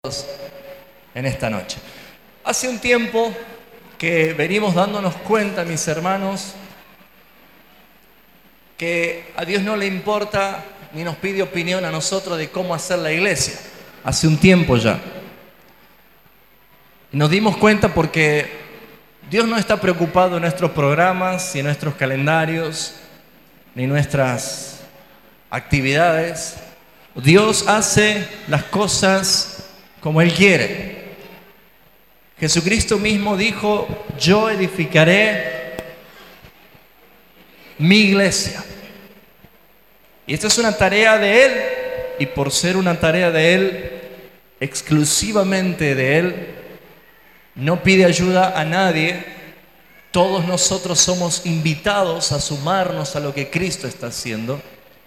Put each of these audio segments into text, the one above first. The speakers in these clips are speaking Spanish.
en esta noche. Hace un tiempo que venimos dándonos cuenta, mis hermanos, que a Dios no le importa ni nos pide opinión a nosotros de cómo hacer la iglesia. Hace un tiempo ya. Y nos dimos cuenta porque Dios no está preocupado en nuestros programas, ni en nuestros calendarios, ni nuestras actividades. Dios hace las cosas como Él quiere. Jesucristo mismo dijo: yo edificaré mi iglesia. Y esta es una tarea de Él, y por ser una tarea de Él, exclusivamente de Él, no pide ayuda a nadie. Todos nosotros somos invitados a sumarnos a lo que Cristo está haciendo.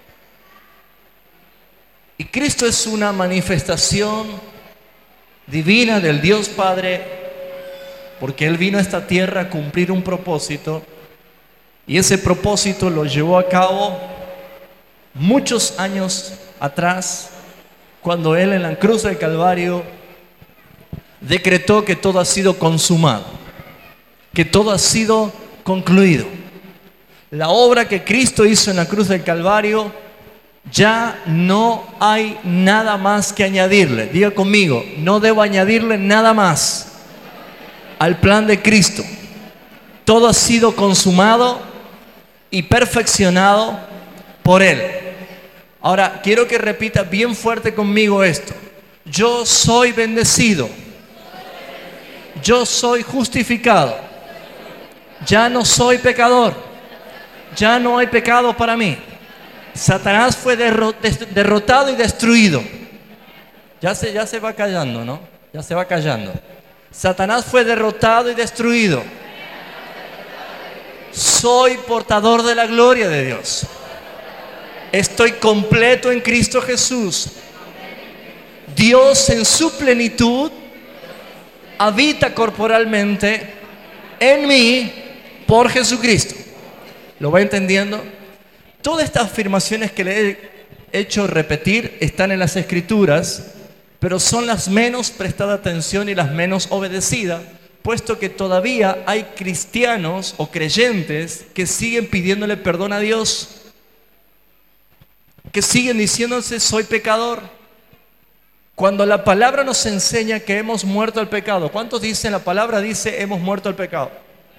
Y Cristo es una manifestación divina del Dios Padre, porque Él vino a esta tierra a cumplir un propósito, y ese propósito lo llevó a cabo muchos años atrás, cuando Él en la cruz del Calvario decretó que todo ha sido consumado, que todo ha sido concluido. La obra que Cristo hizo en la cruz del Calvario, ya no hay nada más que añadirle. Diga conmigo: no debo añadirle nada más al plan de Cristo. Todo ha sido consumado y perfeccionado por Él. Ahora, quiero que repita bien fuerte conmigo esto: yo soy bendecido. Yo soy justificado. Ya no soy pecador. Ya no hay pecado para mí. Satanás fue derrotado y destruido. Ya se va callando, ¿no? Ya se va callando. Satanás fue derrotado y destruido. Soy portador de la gloria de Dios. Estoy completo en Cristo Jesús. Dios en su plenitud habita corporalmente en mí por Jesucristo. ¿Lo va entendiendo? Todas estas afirmaciones que le he hecho repetir están en las Escrituras, pero son las menos prestadas atención y las menos obedecidas, puesto que todavía hay cristianos o creyentes que siguen pidiéndole perdón a Dios, que siguen diciéndose: soy pecador. Cuando la palabra nos enseña que hemos muerto al pecado, ¿cuántos dicen la palabra dice hemos muerto al pecado?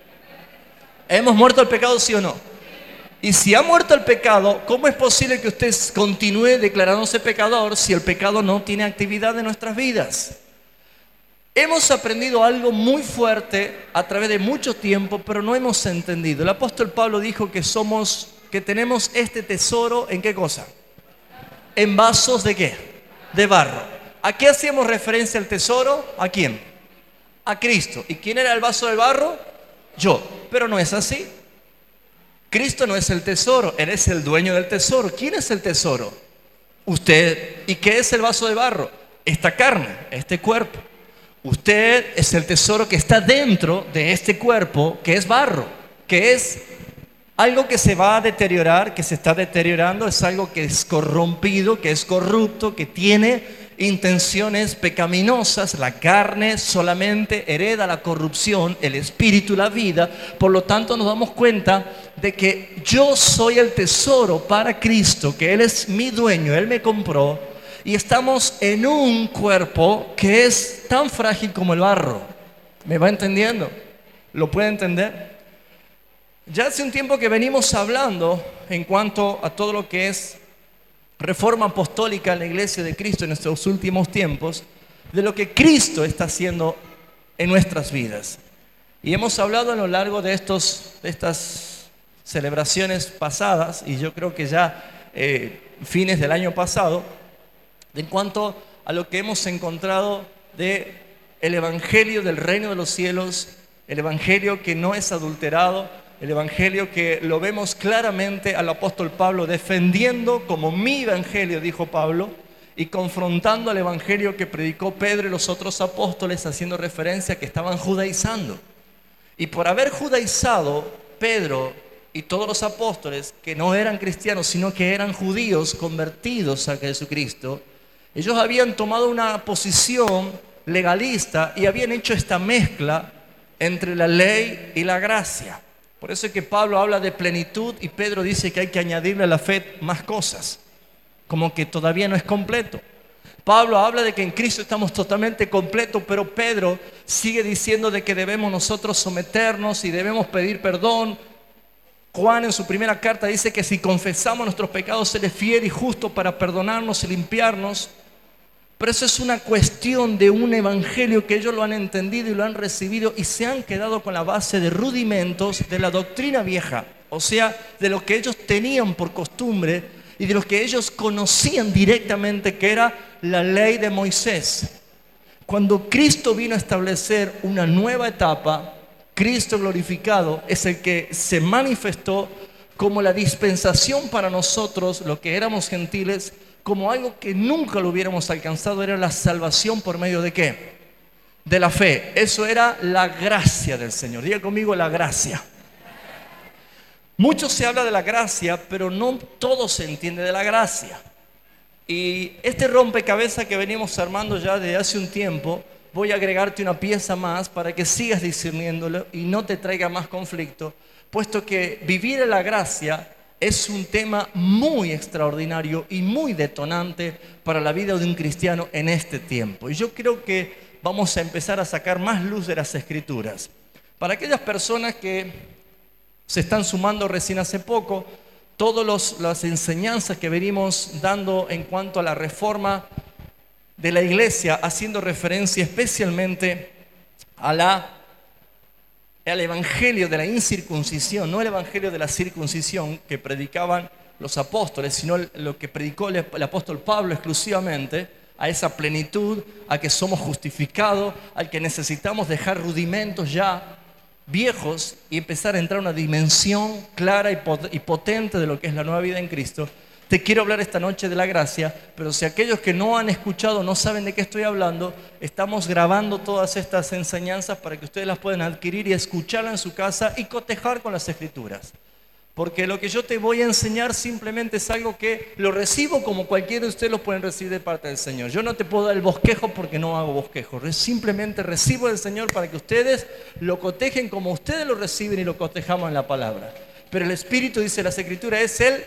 ¿Hemos muerto al pecado, sí o no? Y si ha muerto el pecado, ¿cómo es posible que usted continúe declarándose pecador si el pecado no tiene actividad en nuestras vidas? Hemos aprendido algo muy fuerte a través de mucho tiempo, pero no hemos entendido. El apóstol Pablo dijo que tenemos este tesoro, ¿en qué cosa? En vasos ¿de qué? De barro. ¿A qué hacíamos referencia el tesoro? ¿A quién? A Cristo. ¿Y quién era el vaso de barro? Yo. Pero no es así. Cristo no es el tesoro, Él es el dueño del tesoro. ¿Quién es el tesoro? Usted. ¿Y qué es el vaso de barro? Esta carne, este cuerpo. Usted es el tesoro que está dentro de este cuerpo, que es barro, que es algo que se va a deteriorar, que se está deteriorando, es algo que es corrompido, que es corrupto, que tiene intenciones pecaminosas. La carne solamente hereda la corrupción, el espíritu la vida. Por lo tanto, nos damos cuenta de que yo soy el tesoro para Cristo, que Él es mi dueño, Él me compró, y estamos en un cuerpo que es tan frágil como el barro. ¿Me va entendiendo? ¿Lo puede entender? Ya hace un tiempo que venimos hablando en cuanto a todo lo que es reforma apostólica en la iglesia de Cristo en estos últimos tiempos, de lo que Cristo está haciendo en nuestras vidas. Y hemos hablado a lo largo de estas celebraciones pasadas, y yo creo que ya fines del año pasado, en cuanto a lo que hemos encontrado de el evangelio del reino de los cielos, el evangelio que no es adulterado, el evangelio que lo vemos claramente al apóstol Pablo defendiendo como mi evangelio, dijo Pablo, y confrontando al evangelio que predicó Pedro y los otros apóstoles, haciendo referencia a que estaban judaizando. Y por haber judaizado Pedro y todos los apóstoles, que no eran cristianos, sino que eran judíos convertidos a Jesucristo, Ellos habían tomado una posición legalista y habían hecho esta mezcla entre la ley y la gracia. Por eso es que Pablo habla de plenitud y Pedro dice que hay que añadirle a la fe más cosas, como que todavía no es completo. Pablo habla de que en Cristo estamos totalmente completos, pero Pedro sigue diciendo de que debemos nosotros someternos y debemos pedir perdón. Juan en su primera carta dice que si confesamos nuestros pecados, Él es fiel y justo para perdonarnos y limpiarnos. Pero eso es una cuestión de un evangelio que ellos lo han entendido y lo han recibido y se han quedado con la base de rudimentos de la doctrina vieja. O sea, de lo que ellos tenían por costumbre y de lo que ellos conocían directamente, que era la ley de Moisés. Cuando Cristo vino a establecer una nueva etapa, Cristo glorificado es el que se manifestó como la dispensación para nosotros, lo que éramos gentiles, como algo que nunca lo hubiéramos alcanzado. Era la salvación por medio de ¿qué? De la fe. Eso era la gracia del Señor. Diga conmigo, la gracia. Mucho se habla de la gracia, pero no todo se entiende de la gracia. Y este rompecabezas que venimos armando ya desde hace un tiempo, voy a agregarte una pieza más para que sigas discerniéndolo y no te traiga más conflicto, puesto que vivir en la gracia es un tema muy extraordinario y muy detonante para la vida de un cristiano en este tiempo. Y yo creo que vamos a empezar a sacar más luz de las Escrituras. Para aquellas personas que se están sumando recién hace poco, todas las enseñanzas que venimos dando en cuanto a la reforma de la iglesia, haciendo referencia especialmente al evangelio de la incircuncisión, no el evangelio de la circuncisión que predicaban los apóstoles, sino lo que predicó el apóstol Pablo exclusivamente, a esa plenitud, a que somos justificados, al que necesitamos dejar rudimentos ya viejos y empezar a entrar a una dimensión clara y potente de lo que es la nueva vida en Cristo. Te quiero hablar esta noche de la gracia, pero si aquellos que no han escuchado no saben de qué estoy hablando, estamos grabando todas estas enseñanzas para que ustedes las puedan adquirir y escucharlas en su casa y cotejar con las Escrituras. Porque lo que yo te voy a enseñar simplemente es algo que lo recibo como cualquiera de ustedes lo pueden recibir de parte del Señor. Yo no te puedo dar el bosquejo porque no hago bosquejo. Simplemente recibo del Señor para que ustedes lo cotejen como ustedes lo reciben y lo cotejamos en la palabra. Pero el Espíritu, dice las Escrituras, es el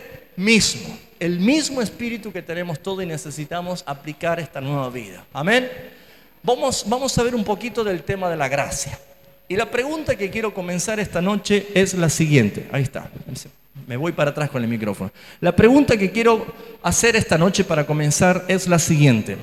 mismo Espíritu que tenemos todo y necesitamos aplicar esta nueva vida. Amén. Vamos a ver un poquito del tema de la gracia. Y la pregunta que quiero comenzar esta noche es la siguiente. Ahí está. Me voy para atrás con el micrófono. La pregunta que quiero hacer esta noche para comenzar es la siguiente.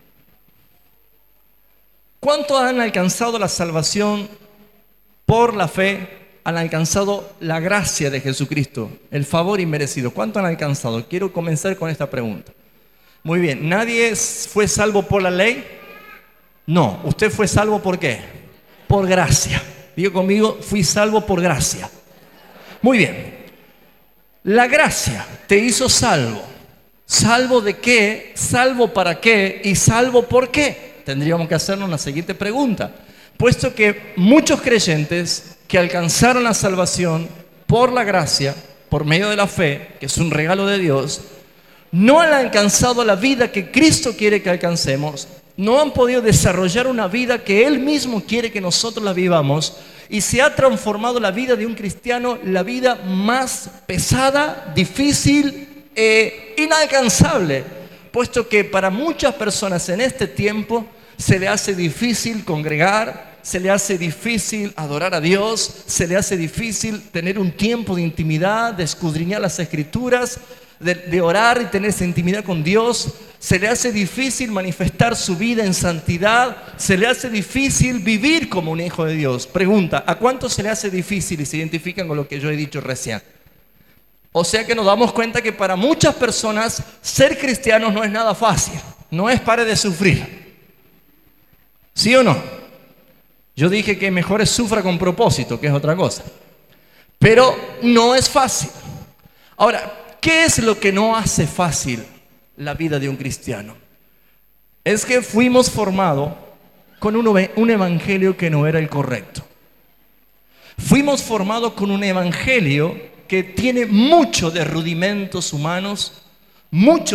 ¿Cuántos han alcanzado la salvación por la fe? Han alcanzado la gracia de Jesucristo, el favor inmerecido. ¿Cuánto han alcanzado? Quiero comenzar con esta pregunta. Muy bien. ¿Nadie fue salvo por la ley? No. ¿Usted fue salvo por qué? Por gracia. Digo conmigo, fui salvo por gracia. Muy bien. La gracia te hizo salvo. ¿Salvo de qué? ¿Salvo para qué? ¿Y salvo por qué? Tendríamos que hacernos una siguiente pregunta. Puesto que muchos creyentes que alcanzaron la salvación por la gracia, por medio de la fe, que es un regalo de Dios, no han alcanzado la vida que Cristo quiere que alcancemos, no han podido desarrollar una vida que Él mismo quiere que nosotros la vivamos, y se ha transformado la vida de un cristiano, la vida más pesada, difícil e inalcanzable, puesto que para muchas personas en este tiempo se le hace difícil congregar, se le hace difícil adorar a Dios, se le hace difícil tener un tiempo de intimidad, de escudriñar las Escrituras, de orar y tener esa intimidad con Dios. Se le hace difícil manifestar su vida en santidad, se le hace difícil vivir como un hijo de Dios. Pregunta, ¿a cuántos se le hace difícil y se identifican con lo que yo he dicho recién? O sea que nos damos cuenta que para muchas personas ser cristianos no es nada fácil, no es pare de sufrir. ¿Sí o no? Yo dije que mejor es sufra con propósito, que es otra cosa. Pero no es fácil. Ahora, ¿qué es lo que no hace fácil la vida de un cristiano? Es que fuimos formados con un evangelio que no era el correcto. Fuimos formados con un evangelio que tiene mucho de rudimentos humanos, mucho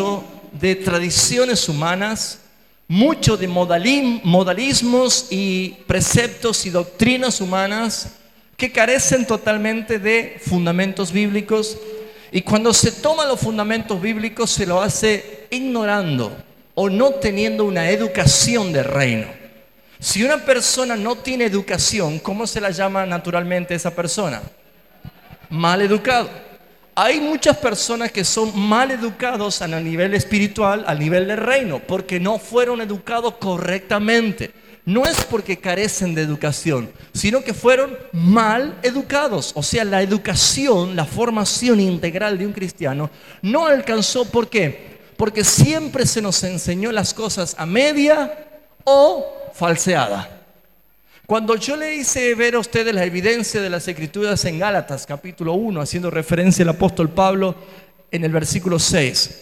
de tradiciones humanas, mucho de modalismos y preceptos y doctrinas humanas que carecen totalmente de fundamentos bíblicos. Y cuando se toman los fundamentos bíblicos se lo hace ignorando o no teniendo una educación del reino. Si una persona no tiene educación, ¿cómo se la llama naturalmente esa persona? Mal educado. Hay muchas personas que son mal educados a nivel espiritual, a nivel del reino, porque no fueron educados correctamente. No es porque carecen de educación, sino que fueron mal educados. O sea, la educación, la formación integral de un cristiano no alcanzó. ¿Por qué? Porque siempre se nos enseñó las cosas a media o falseada. Cuando yo le hice ver a ustedes la evidencia de las Escrituras en Gálatas capítulo 1, haciendo referencia al apóstol Pablo en el versículo 6,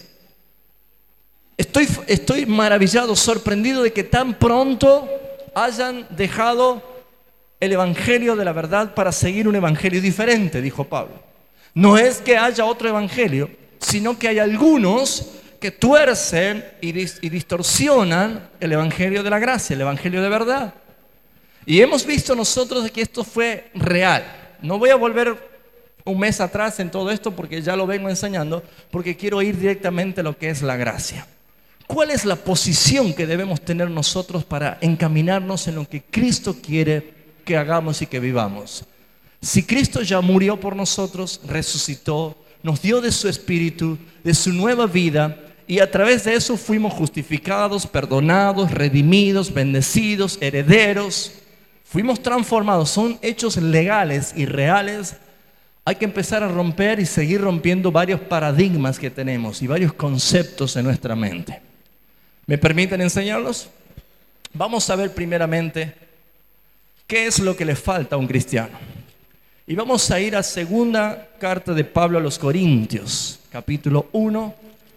estoy maravillado, sorprendido de que tan pronto hayan dejado el evangelio de la verdad para seguir un evangelio diferente, dijo Pablo. No es que haya otro evangelio, sino que hay algunos que tuercen y distorsionan el evangelio de la gracia, el evangelio de verdad. Y hemos visto nosotros que esto fue real. No voy a volver un mes atrás en todo esto porque ya lo vengo enseñando, porque quiero ir directamente a lo que es la gracia. ¿Cuál es la posición que debemos tener nosotros para encaminarnos en lo que Cristo quiere que hagamos y que vivamos? Si Cristo ya murió por nosotros, resucitó, nos dio de su espíritu, de su nueva vida, y a través de eso fuimos justificados, perdonados, redimidos, bendecidos, herederos. Fuimos transformados, son hechos legales y reales. Hay que empezar a romper y seguir rompiendo varios paradigmas que tenemos y varios conceptos en nuestra mente. ¿Me permiten enseñarlos? Vamos a ver primeramente qué es lo que le falta a un cristiano. Y vamos a ir a segunda carta de Pablo a los Corintios, capítulo 1.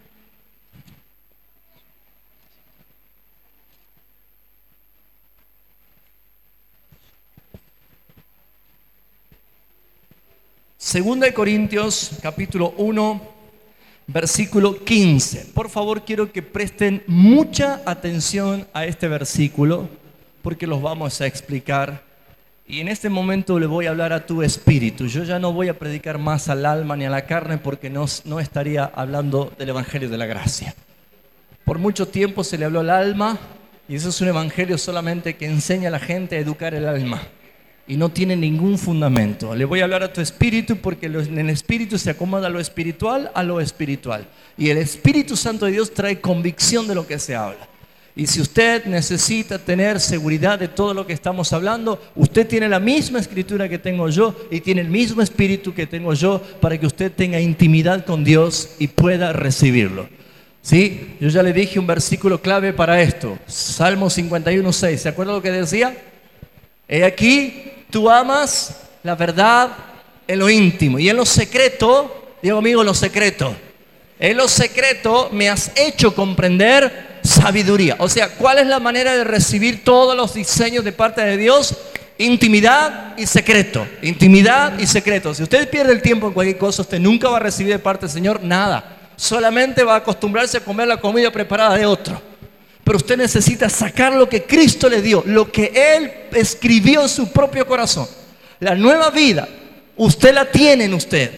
Segunda de Corintios, capítulo 1, versículo 15. Por favor, quiero que presten mucha atención a este versículo, porque los vamos a explicar. Y en este momento le voy a hablar a tu espíritu. Yo ya no voy a predicar más al alma ni a la carne, porque no estaría hablando del evangelio de la gracia. Por mucho tiempo se le habló al alma, y eso es un evangelio solamente que enseña a la gente a educar el alma. Y no tiene ningún fundamento. Le voy a hablar a tu espíritu porque en el espíritu se acomoda lo espiritual a lo espiritual. Y el Espíritu Santo de Dios trae convicción de lo que se habla. Y si usted necesita tener seguridad de todo lo que estamos hablando, usted tiene la misma escritura que tengo yo y tiene el mismo espíritu que tengo yo para que usted tenga intimidad con Dios y pueda recibirlo. ¿Sí? Yo ya le dije un versículo clave para esto. Salmo 51:6. ¿Se acuerda lo que decía? He aquí, tú amas la verdad en lo íntimo y en lo secreto, digo amigo, en lo secreto. En lo secreto me has hecho comprender sabiduría. O sea, ¿cuál es la manera de recibir todos los diseños de parte de Dios? Intimidad y secreto. Intimidad y secreto. Si usted pierde el tiempo en cualquier cosa, usted nunca va a recibir de parte del Señor nada. Solamente va a acostumbrarse a comer la comida preparada de otro. Pero usted necesita sacar lo que Cristo le dio, lo que Él escribió en su propio corazón. La nueva vida, usted la tiene en usted.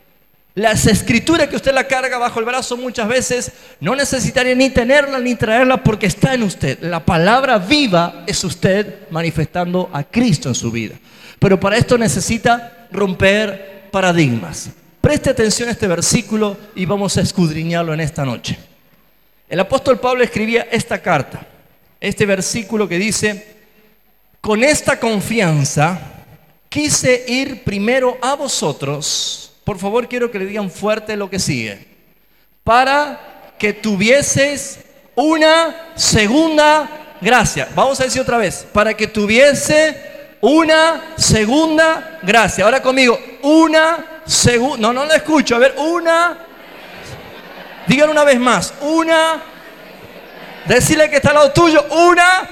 Las escrituras que usted la carga bajo el brazo muchas veces no necesitaría ni tenerla ni traerla porque está en usted. La palabra viva es usted manifestando a Cristo en su vida. Pero para esto necesita romper paradigmas. Preste atención a este versículo y vamos a escudriñarlo en esta noche. El apóstol Pablo escribía esta carta, este versículo que dice: con esta confianza quise ir primero a vosotros. Por favor, quiero que le digan fuerte lo que sigue. Para que tuvieseis una segunda gracia. Vamos a decir otra vez. Para que tuviese una segunda gracia. Ahora conmigo. Una segunda. No lo escucho. A ver, una. Digan una vez más. Una. Decirle que está al lado tuyo. Una.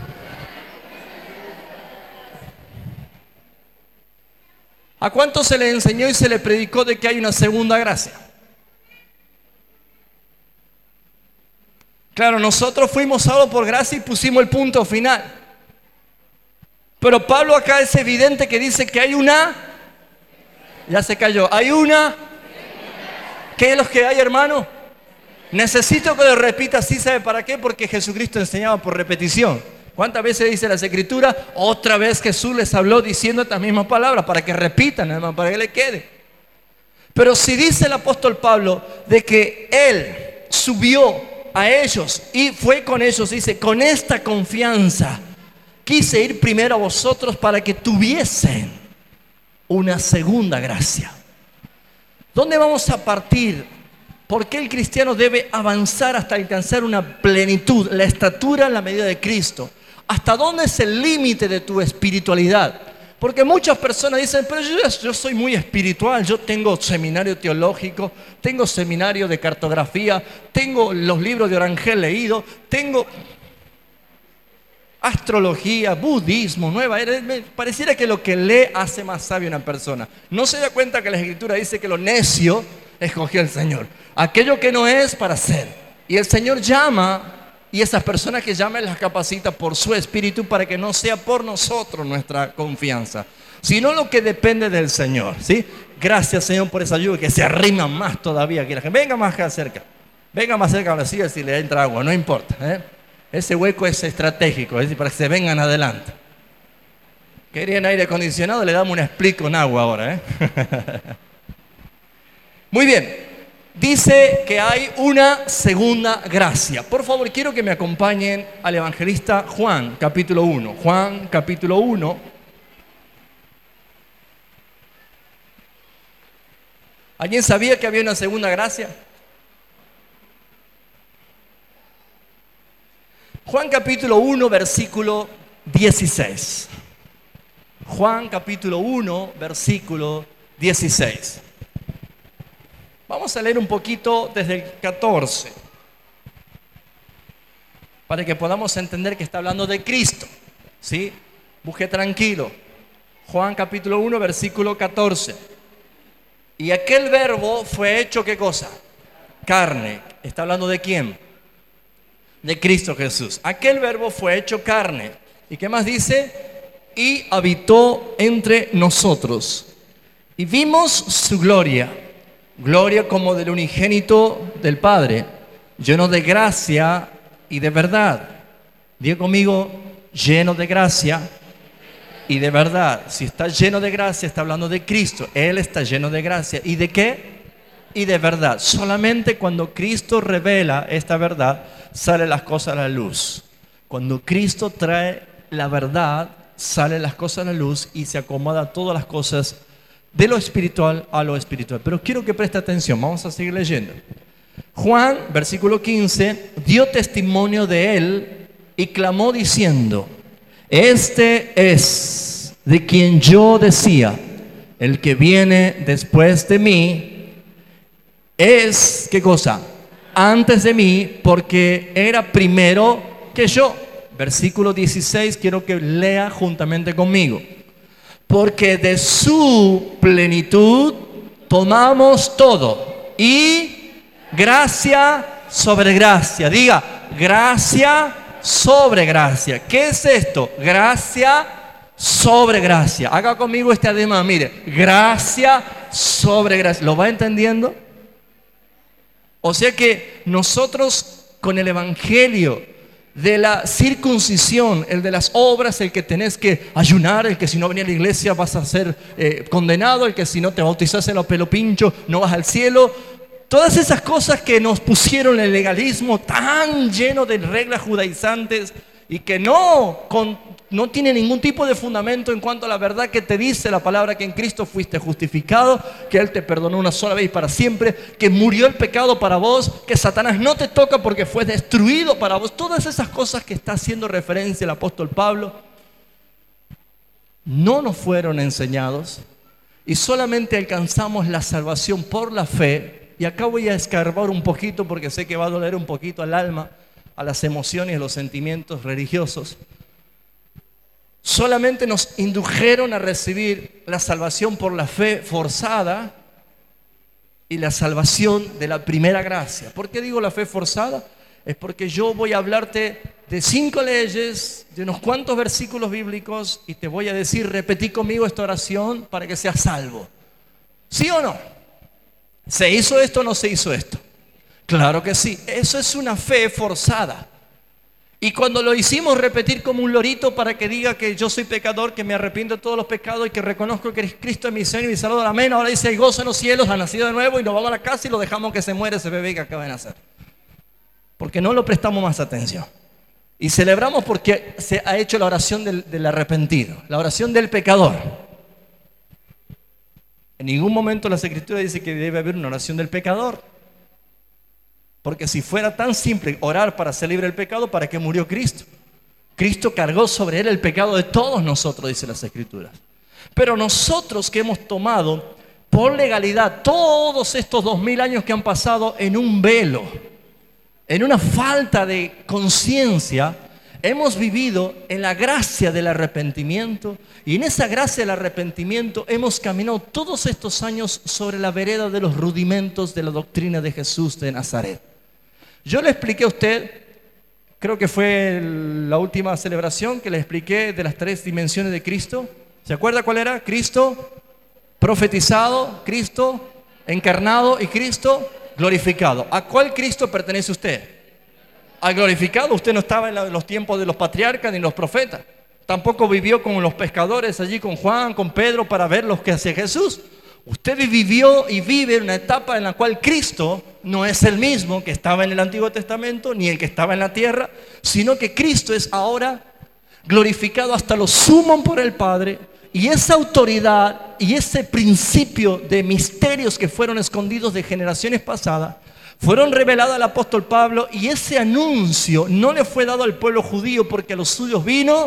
¿A cuánto se le enseñó y se le predicó de que hay una segunda gracia? Claro, nosotros fuimos salvos por gracia y pusimos el punto final. Pero Pablo acá es evidente que dice que hay una... Ya se cayó. Hay una... ¿Qué es lo que hay, hermano? Necesito que lo repita así, ¿sabe para qué? Porque Jesucristo enseñaba por repetición. ¿Cuántas veces dice las Escrituras? Otra vez Jesús les habló diciendo estas mismas palabras para que repitan, hermano, para que le quede. Pero si dice el apóstol Pablo de que Él subió a ellos y fue con ellos, dice, con esta confianza quise ir primero a vosotros para que tuviesen una segunda gracia. ¿Dónde vamos a partir? ¿Por qué el cristiano debe avanzar hasta alcanzar una plenitud, la estatura en la medida de Cristo? ¿Hasta dónde es el límite de tu espiritualidad? Porque muchas personas dicen, pero yo soy muy espiritual, yo tengo seminario teológico, tengo seminario de cartografía, tengo los libros de Orangel leídos, tengo astrología, budismo, nueva era. Pareciera que lo que lee hace más sabio a una persona. No se da cuenta que la Escritura dice que lo necio escogió el Señor. Aquello que no es para ser. Y el Señor llama, y esas personas que llaman las capacita por su Espíritu para que no sea por nosotros nuestra confianza, sino lo que depende del Señor, ¿sí? Gracias, Señor, por esa ayuda, que se arrima más todavía. Que la gente venga más acá cerca. Venga más cerca a la silla si le entra agua, no importa, ¿eh? Ese hueco es estratégico, es decir, para que se vengan adelante. Querían aire acondicionado, le damos un split con agua ahora, ¿eh? Muy bien. Dice que hay una segunda gracia. Por favor, quiero que me acompañen al evangelista Juan, capítulo 1. Juan, capítulo 1. ¿Alguien sabía que había una segunda gracia? Juan, capítulo 1, versículo 16. Juan, capítulo 1, versículo 16. Vamos a leer un poquito desde el 14, para que podamos entender que está hablando de Cristo, ¿sí? Busque tranquilo. Juan capítulo 1, versículo 14. Y aquel verbo fue hecho, ¿qué cosa? Carne. ¿Está hablando de quién? De Cristo Jesús. Aquel verbo fue hecho carne. ¿Y qué más dice? Y habitó entre nosotros. Y vimos su gloria. Gloria como del unigénito del Padre, lleno de gracia y de verdad. Diga conmigo, lleno de gracia y de verdad. Si está lleno de gracia, está hablando de Cristo. Él está lleno de gracia. ¿Y de qué? Y de verdad. Solamente cuando Cristo revela esta verdad, salen las cosas a la luz. Cuando Cristo trae la verdad, salen las cosas a la luz y se acomoda todas las cosas de lo espiritual a lo espiritual. Pero quiero que preste atención, vamos a seguir leyendo. Juan, versículo 15, dio testimonio de él y clamó diciendo, este es de quien yo decía, el que viene después de mí es, ¿qué cosa? Antes de mí, porque era primero que yo. Versículo 16, quiero que lea juntamente conmigo. Porque de su plenitud tomamos todo. Y gracia sobre gracia. Diga, gracia sobre gracia. ¿Qué es esto? Gracia sobre gracia. Haga conmigo este ademán, mire. Gracia sobre gracia. ¿Lo va entendiendo? O sea que nosotros con el evangelio de la circuncisión, el de las obras, el que tenés que ayunar, el que si no venís a la iglesia vas a ser condenado, el que si no te bautizás en los pelo pincho no vas al cielo. Todas esas cosas que nos pusieron el legalismo tan lleno de reglas judaizantes y que no tiene ningún tipo de fundamento en cuanto a la verdad que te dice la palabra, que en Cristo fuiste justificado, que Él te perdonó una sola vez y para siempre, que murió el pecado para vos, que Satanás no te toca porque fue destruido para vos. Todas esas cosas que está haciendo referencia el apóstol Pablo no nos fueron enseñados y solamente alcanzamos la salvación por la fe. Y acá voy a escarbar un poquito porque sé que va a doler un poquito al alma, a las emociones y a los sentimientos religiosos. Solamente nos indujeron a recibir la salvación por la fe forzada y la salvación de la primera gracia. ¿Por qué digo la fe forzada? es porque yo voy a hablarte de 5 leyes, de unos cuantos versículos bíblicos y te voy a decir, repetí conmigo esta oración para que seas salvo. ¿Sí o no? ¿Se hizo esto o no se hizo esto? Claro que sí. Eso es una fe forzada. Y cuando lo hicimos repetir como un lorito para que diga que yo soy pecador, que me arrepiento de todos los pecados y que reconozco que Cristo es mi Señor y mi Salvador, amén. Ahora dice, hay gozo en los cielos, ha nacido de nuevo y nos vamos a la casa y lo dejamos que se muere ese bebé que acaba de nacer. Porque no lo prestamos más atención. Y celebramos porque se ha hecho la oración del arrepentido, la oración del pecador. En ningún momento las Escrituras dice que debe haber una oración del pecador. Porque si fuera tan simple orar para ser libre del pecado, ¿para qué murió Cristo? Cristo cargó sobre él el pecado de todos nosotros, dice las Escrituras. Pero nosotros que hemos tomado por legalidad todos estos 2000 años que han pasado en un velo, en una falta de conciencia, hemos vivido en la gracia del arrepentimiento y en esa gracia del arrepentimiento hemos caminado todos estos años sobre la vereda de los rudimentos de la doctrina de Jesús de Nazaret. Yo le expliqué a usted, creo que fue la última celebración que le expliqué de las 3 dimensiones de Cristo. ¿Se acuerda cuál era? Cristo profetizado, Cristo encarnado y Cristo glorificado. ¿A cuál Cristo pertenece usted? Al glorificado. Usted no estaba en los tiempos de los patriarcas ni los profetas. Tampoco vivió con los pescadores allí, con Juan, con Pedro, para ver lo que hacía Jesús. Usted vivió y vive en una etapa en la cual Cristo no es el mismo que estaba en el Antiguo Testamento, ni el que estaba en la tierra, sino que Cristo es ahora glorificado hasta lo sumo por el Padre. Y esa autoridad y ese principio de misterios que fueron escondidos de generaciones pasadas, fueron revelados al apóstol Pablo, y ese anuncio no le fue dado al pueblo judío porque a los suyos vino,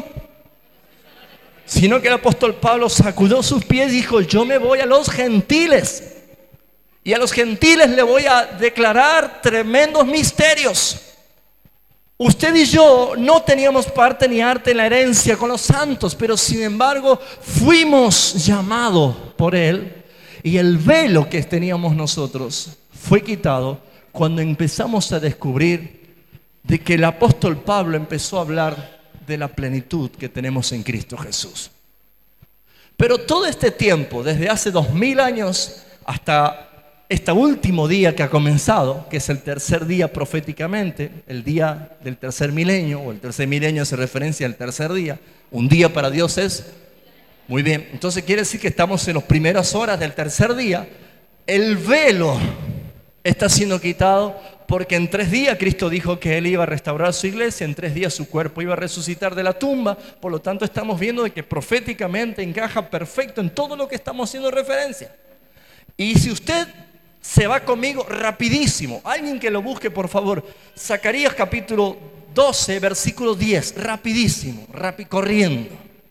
sino que el apóstol Pablo sacudió sus pies y dijo, yo me voy a los gentiles y a los gentiles le voy a declarar tremendos misterios. Usted y yo no teníamos parte ni arte en la herencia con los santos, pero sin embargo fuimos llamados por Él, y el velo que teníamos nosotros fue quitado cuando empezamos a descubrir de que el apóstol Pablo empezó a hablar de la plenitud que tenemos en Cristo Jesús. Pero todo este tiempo, desde hace 2000 años hasta este último día que ha comenzado, que es el tercer día proféticamente, el día del tercer milenio, o el tercer milenio hace referencia al tercer día. Un día para Dios es muy bien. Entonces quiere decir que estamos en las primeras horas del tercer día. El velo está siendo quitado porque en 3 días Cristo dijo que Él iba a restaurar su iglesia, en 3 días su cuerpo iba a resucitar de la tumba. Por lo tanto estamos viendo de que proféticamente encaja perfecto en todo lo que estamos haciendo referencia. Y si usted se va conmigo rapidísimo, alguien que lo busque por favor, Zacarías capítulo 12 versículo 10, rapidísimo, corriendo,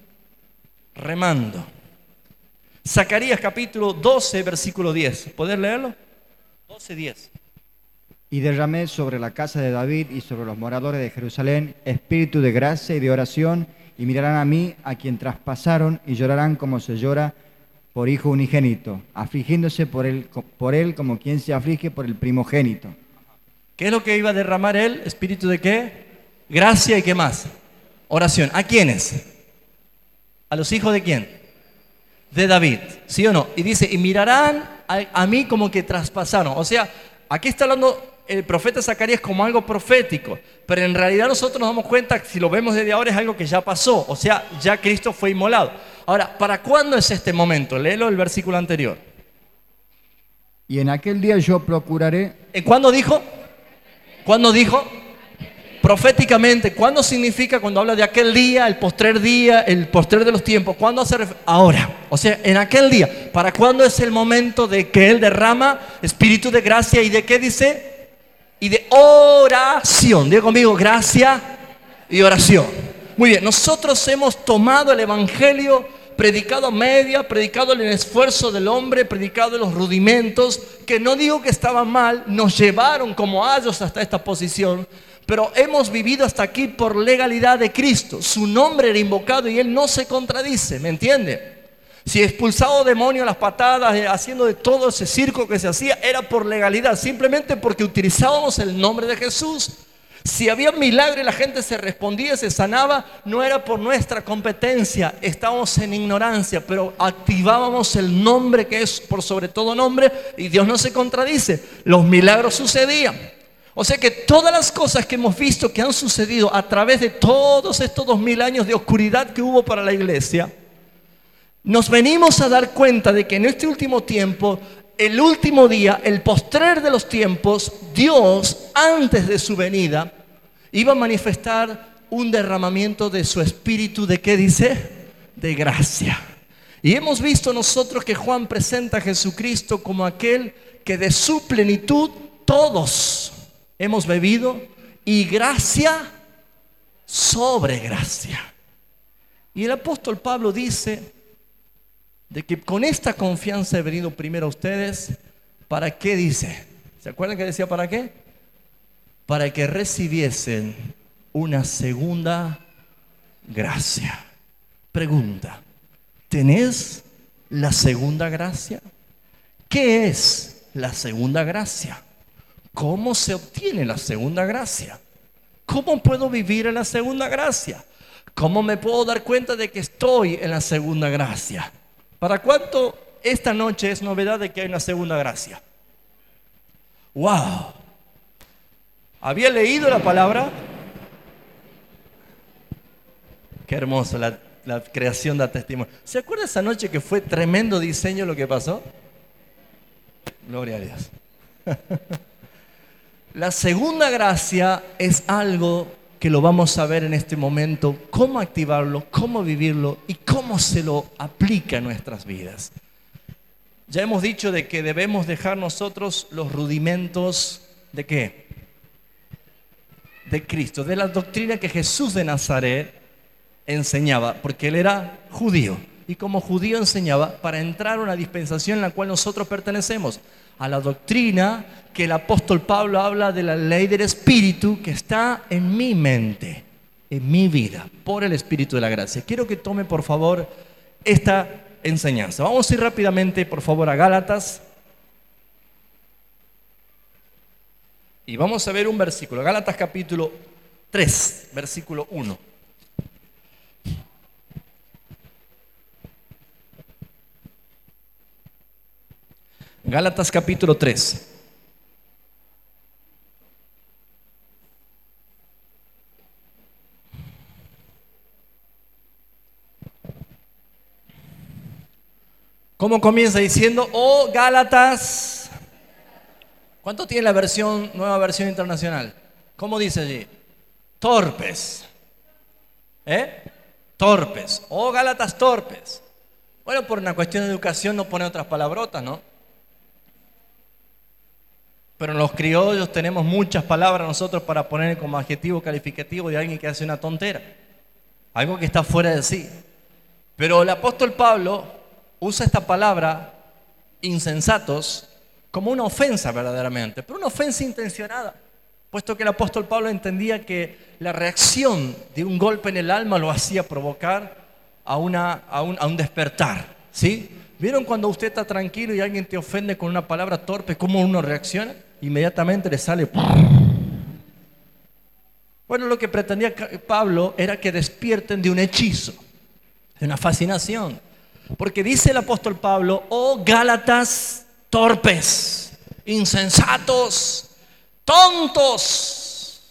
remando. Zacarías capítulo 12 versículo 10, ¿podés leerlo? 12:10. Y derramé sobre la casa de David y sobre los moradores de Jerusalén espíritu de gracia y de oración, y mirarán a mí, a quien traspasaron, y llorarán como se llora por hijo unigénito, afligiéndose por él como quien se aflige por el primogénito. ¿Qué es lo que iba a derramar él? ¿Espíritu de qué? Gracia y ¿qué más? Oración. ¿A quiénes? ¿A los hijos de quién? De David, ¿sí o no? Y dice, y mirarán a mí como que traspasaron. O sea, aquí está hablando el profeta Zacarías como algo profético, pero en realidad nosotros nos damos cuenta que si lo vemos desde ahora es algo que ya pasó, o sea, ya Cristo fue inmolado. Ahora, ¿para cuándo es este momento? Léelo el versículo anterior. Y en aquel día yo procuraré... ¿Cuándo dijo? ¿Cuándo dijo? Proféticamente. ¿Cuándo significa cuando habla de aquel día, el postrer de los tiempos? ¿Cuándo hace referencia? Ahora. O sea, en aquel día. ¿Para cuándo es el momento de que Él derrama espíritu de gracia y de qué dice? Y de oración. Diga conmigo, gracia y oración. Muy bien, nosotros hemos tomado el evangelio, predicado a media, predicado en el esfuerzo del hombre, predicado en los rudimentos, que no digo que estaban mal, nos llevaron como ayos hasta esta posición, pero hemos vivido hasta aquí por legalidad de Cristo. Su nombre era invocado y Él no se contradice, ¿me entiende? Si expulsado demonios a las patadas, haciendo de todo ese circo que se hacía, era por legalidad, simplemente porque utilizábamos el nombre de Jesús. Si había un milagro y la gente se respondía, se sanaba, no era por nuestra competencia, estábamos en ignorancia, pero activábamos el nombre que es por sobre todo nombre, y Dios no se contradice, los milagros sucedían. O sea que todas las cosas que hemos visto que han sucedido a través de todos estos 2000 años de oscuridad que hubo para la iglesia, nos venimos a dar cuenta de que en este último tiempo, el último día, el postrer de los tiempos, Dios, antes de su venida, iba a manifestar un derramamiento de su espíritu. ¿De qué dice? De gracia. Y hemos visto nosotros que Juan presenta a Jesucristo como aquel que de su plenitud todos hemos bebido, y gracia sobre gracia. Y el apóstol Pablo dice de que con esta confianza he venido primero a ustedes. ¿Para qué dice? ¿Se acuerdan que decía para qué? Para que recibiesen una segunda gracia. Pregunta: ¿tenés la segunda gracia? ¿Qué es la segunda gracia? ¿Cómo se obtiene la segunda gracia? ¿Cómo puedo vivir en la segunda gracia? ¿Cómo me puedo dar cuenta de que estoy en la segunda gracia? ¿Para cuánto esta noche es novedad de que hay una segunda gracia? ¡Wow! ¿Había leído la palabra? Qué hermoso, la creación da testimonio. ¿Se acuerda esa noche que fue tremendo diseño lo que pasó? Gloria a Dios. La segunda gracia es algo que lo vamos a ver en este momento, cómo activarlo, cómo vivirlo y cómo se lo aplica en nuestras vidas. Ya hemos dicho de que debemos dejar nosotros los rudimentos ¿de qué? De Cristo, de la doctrina que Jesús de Nazaret enseñaba, porque él era judío, y como judío enseñaba para entrar a una dispensación en la cual nosotros pertenecemos, a la doctrina que el apóstol Pablo habla de la ley del Espíritu que está en mi mente, en mi vida, por el Espíritu de la gracia. Quiero que tome por favor esta enseñanza. Vamos a ir rápidamente por favor a Gálatas y vamos a ver un versículo, Gálatas capítulo 3, versículo 1. Gálatas capítulo 3. ¿Cómo comienza? Diciendo, oh Gálatas. ¿Cuánto tiene la versión, nueva versión internacional? ¿Cómo dice allí? Torpes. Torpes. Oh Gálatas torpes. Bueno, por una cuestión de educación no pone otras palabrotas, ¿no? Pero en los criollos tenemos muchas palabras nosotros para poner como adjetivo calificativo de alguien que hace una tontera, algo que está fuera de sí. Pero el apóstol Pablo usa esta palabra insensatos como una ofensa verdaderamente, pero una ofensa intencionada, puesto que el apóstol Pablo entendía que la reacción de un golpe en el alma lo hacía provocar a un despertar, ¿sí? ¿Vieron cuando usted está tranquilo y alguien te ofende con una palabra torpe, cómo uno reacciona? Inmediatamente le sale. Bueno, lo que pretendía Pablo era que despierten de un hechizo, de una fascinación. Porque dice el apóstol Pablo, oh Gálatas torpes, insensatos, tontos.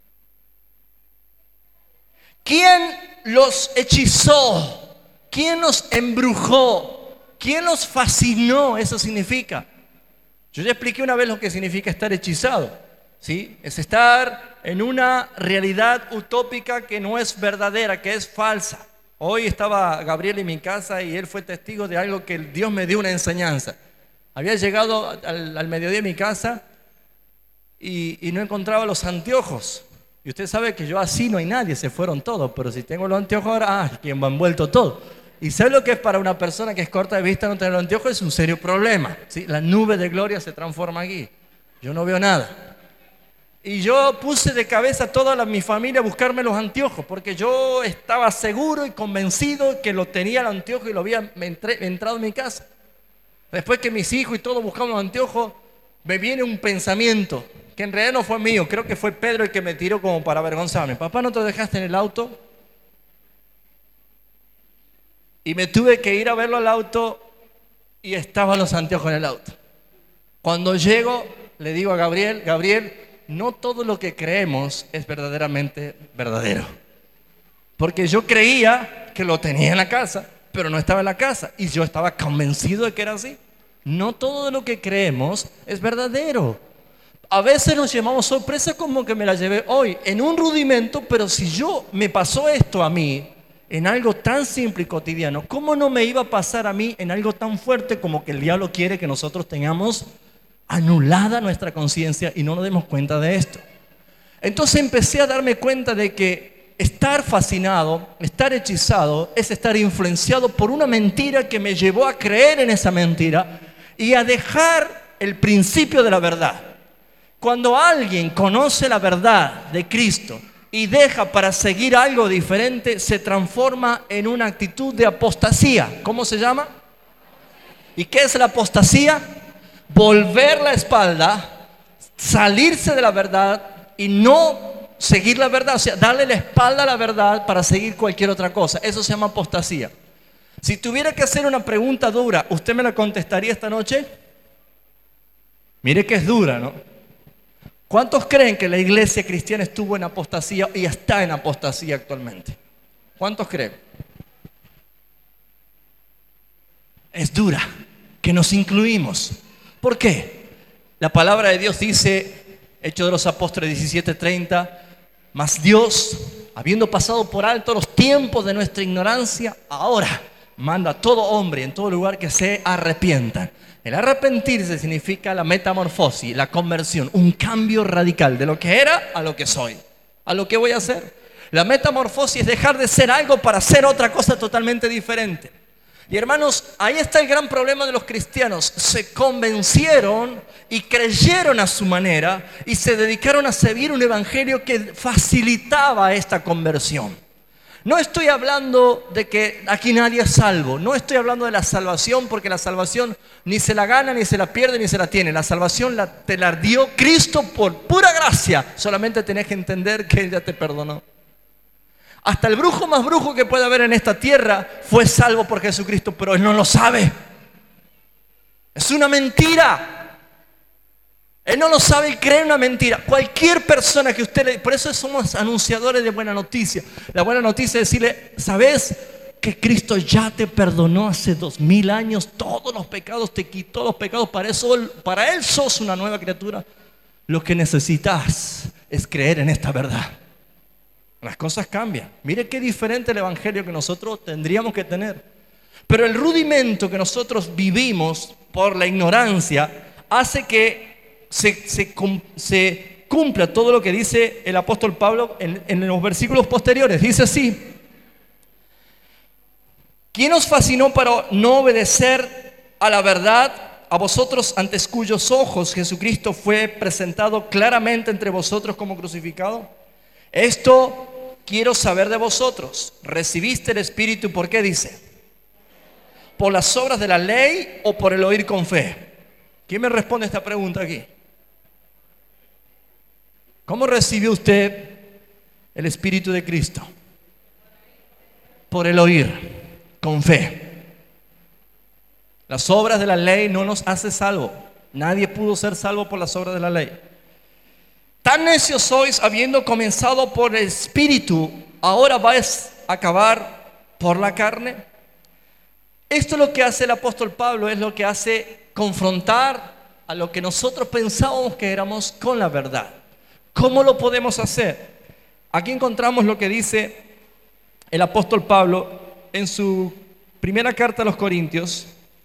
¿Quién los hechizó? ¿Quién los embrujó? ¿Quién los fascinó? Eso significa. Yo ya expliqué una vez lo que significa estar hechizado, ¿sí? Es estar en una realidad utópica que no es verdadera, que es falsa. Hoy estaba Gabriel en mi casa y él fue testigo de algo que Dios me dio una enseñanza. Había llegado al mediodía a mi casa y no encontraba los anteojos. Y usted sabe que yo así no hay nadie, se fueron todos. Pero si tengo los anteojos ahora, quien va envuelto todo. Y ¿sabe lo que es para una persona que es corta de vista no tener los anteojos? Es un serio problema, ¿sí? La nube de gloria se transforma aquí. Yo no veo nada. Y yo puse de cabeza a toda mi familia a buscarme los anteojos, porque yo estaba seguro y convencido que lo tenía el anteojo y lo había entrado en mi casa. Después que mis hijos y todos buscamos los anteojos, me viene un pensamiento. que en realidad no fue mío, creo que fue Pedro el que me tiró como para avergonzarme. Papá, ¿no te dejaste en el auto? Y me tuve que ir a verlo al auto y estaban los anteojos en el auto. Cuando llego, le digo a Gabriel, Gabriel, no todo lo que creemos es verdaderamente verdadero. Porque yo creía que lo tenía en la casa, pero no estaba en la casa. Y yo estaba convencido de que era así. No todo lo que creemos es verdadero. A veces nos llevamos sorpresa como que me la llevé hoy, en un rudimento, pero si yo me pasó esto a mí, en algo tan simple y cotidiano, ¿cómo no me iba a pasar a mí en algo tan fuerte como que el diablo quiere que nosotros tengamos anulada nuestra conciencia y no nos demos cuenta de esto? Entonces empecé a darme cuenta de que estar fascinado, estar hechizado, es estar influenciado por una mentira que me llevó a creer en esa mentira y a dejar el principio de la verdad. Cuando alguien conoce la verdad de Cristo y deja para seguir algo diferente, se transforma en una actitud de apostasía. ¿Cómo se llama? ¿Y qué es la apostasía? Volver la espalda, salirse de la verdad y no seguir la verdad, o sea, darle la espalda a la verdad para seguir cualquier otra cosa. Eso se llama apostasía. Si tuviera que hacer una pregunta dura, ¿usted me la contestaría esta noche? Mire que es dura, ¿no? ¿Cuántos creen que la iglesia cristiana estuvo en apostasía y está en apostasía actualmente? ¿Cuántos creen? Es dura, que nos incluimos. ¿Por qué? La palabra de Dios dice, Hechos de los Apóstoles 17:30, mas Dios, habiendo pasado por alto los tiempos de nuestra ignorancia, ahora manda a todo hombre en todo lugar que se arrepientan. El arrepentirse significa la metamorfosis, la conversión, un cambio radical de lo que era a lo que soy, a lo que voy a hacer. La metamorfosis es dejar de ser algo para ser otra cosa totalmente diferente. Y hermanos, ahí está el gran problema de los cristianos. Se convencieron y creyeron a su manera y se dedicaron a seguir un evangelio que facilitaba esta conversión. No estoy hablando de que aquí nadie es salvo. No estoy hablando de la salvación, porque la salvación ni se la gana, ni se la pierde, ni se la tiene. La salvación te la dio Cristo por pura gracia. Solamente tenés que entender que Él ya te perdonó. Hasta el brujo más brujo que pueda haber en esta tierra fue salvo por Jesucristo, pero él no lo sabe. Es una mentira. Él no lo sabe y cree en una mentira. Cualquier persona que usted le... Por eso somos anunciadores de buena noticia. La buena noticia es decirle, ¿sabes que Cristo ya te perdonó hace 2000 años? Todos los pecados, te quitó los pecados. Para Él sos una nueva criatura. Lo que necesitas es creer en esta verdad. Las cosas cambian. Mire qué diferente el evangelio que nosotros tendríamos que tener. Pero el rudimento que nosotros vivimos por la ignorancia hace que se cumpla todo lo que dice el apóstol Pablo en los versículos posteriores. Dice así: ¿quién os fascinó para no obedecer a la verdad? A vosotros, ante cuyos ojos Jesucristo fue presentado claramente entre vosotros como crucificado. Esto quiero saber de vosotros. ¿Recibiste el Espíritu por qué dice? ¿Por las obras de la ley o por el oír con fe? ¿Quién me responde esta pregunta aquí? ¿Cómo recibió usted el Espíritu de Cristo? Por el oír, con fe. Las obras de la ley no nos hace salvo. Nadie pudo ser salvo por las obras de la ley. Tan necios sois, habiendo comenzado por el Espíritu, ahora vais a acabar por la carne. Esto es lo que hace el apóstol Pablo, es lo que hace confrontar a lo que nosotros pensábamos que éramos con la verdad. ¿Cómo lo podemos hacer? Aquí encontramos lo que dice el apóstol Pablo en su primera carta a los Corintios.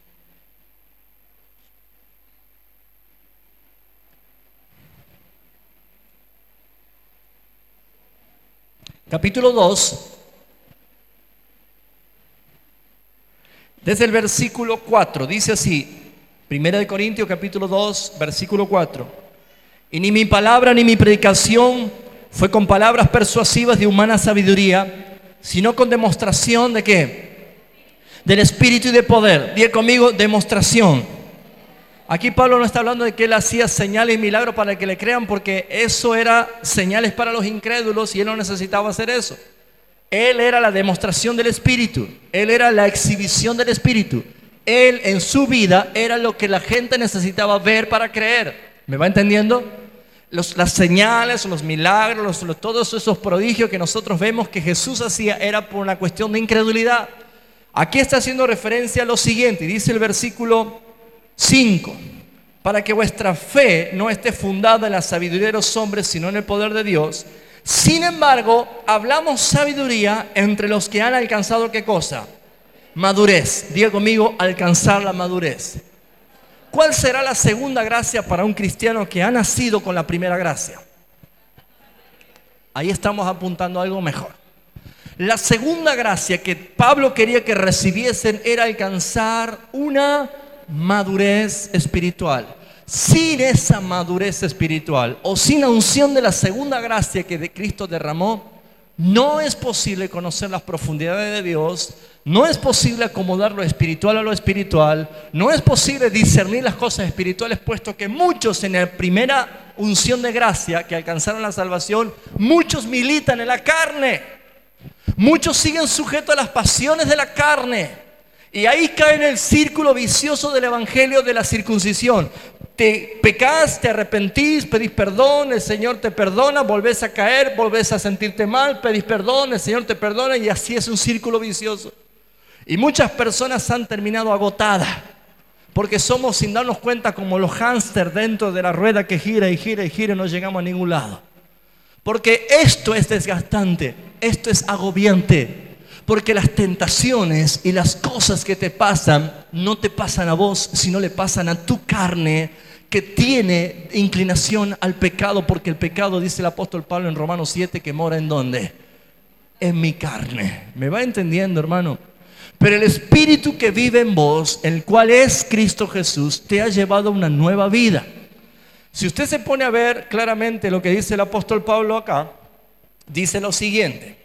Capítulo 2, desde el versículo 4, dice así, Primera de Corintios capítulo 2, versículo 4. Y ni mi palabra ni mi predicación fue con palabras persuasivas de humana sabiduría, sino con demostración ¿de qué? Del Espíritu y de poder. Diga conmigo, demostración. Aquí Pablo no está hablando de que él hacía señales y milagros para que le crean, porque eso era señales para los incrédulos y él no necesitaba hacer eso. Él era la demostración del Espíritu, él era la exhibición del Espíritu. Él en su vida era lo que la gente necesitaba ver para creer. ¿Me va entendiendo? Las señales, los milagros, todos esos prodigios que nosotros vemos que Jesús hacía era por una cuestión de incredulidad. Aquí está haciendo referencia a lo siguiente, dice el versículo 5: para que vuestra fe no esté fundada en la sabiduría de los hombres, sino en el poder de Dios. Sin embargo, hablamos sabiduría entre los que han alcanzado, ¿qué cosa? Madurez. Diga conmigo, alcanzar la madurez. ¿Cuál será la segunda gracia para un cristiano que ha nacido con la primera gracia? Ahí estamos apuntando a algo mejor. La segunda gracia que Pablo quería que recibiesen era alcanzar una madurez espiritual. Sin esa madurez espiritual o sin la unción de la segunda gracia que Cristo derramó, no es posible conocer las profundidades de Dios, no es posible acomodar lo espiritual a lo espiritual, no es posible discernir las cosas espirituales, puesto que muchos en la primera unción de gracia que alcanzaron la salvación, muchos militan en la carne, muchos siguen sujetos a las pasiones de la carne. Y ahí cae en el círculo vicioso del evangelio de la circuncisión. Te pecás, te arrepentís, pedís perdón, el Señor te perdona, volvés a caer, volvés a sentirte mal, pedís perdón, el Señor te perdona, y así es un círculo vicioso. Y muchas personas han terminado agotadas, porque somos, sin darnos cuenta, como los hámsters dentro de la rueda que gira y gira y gira y no llegamos a ningún lado. Porque esto es desgastante, esto es agobiante. Porque las tentaciones y las cosas que te pasan no te pasan a vos, sino le pasan a tu carne, que tiene inclinación al pecado, porque el pecado, dice el apóstol Pablo en Romanos 7, que mora ¿en dónde? En mi carne. ¿Me va entendiendo, hermano? Pero el Espíritu que vive en vos, el cual es Cristo Jesús, te ha llevado a una nueva vida. Si usted se pone a ver claramente lo que dice el apóstol Pablo acá, dice lo siguiente,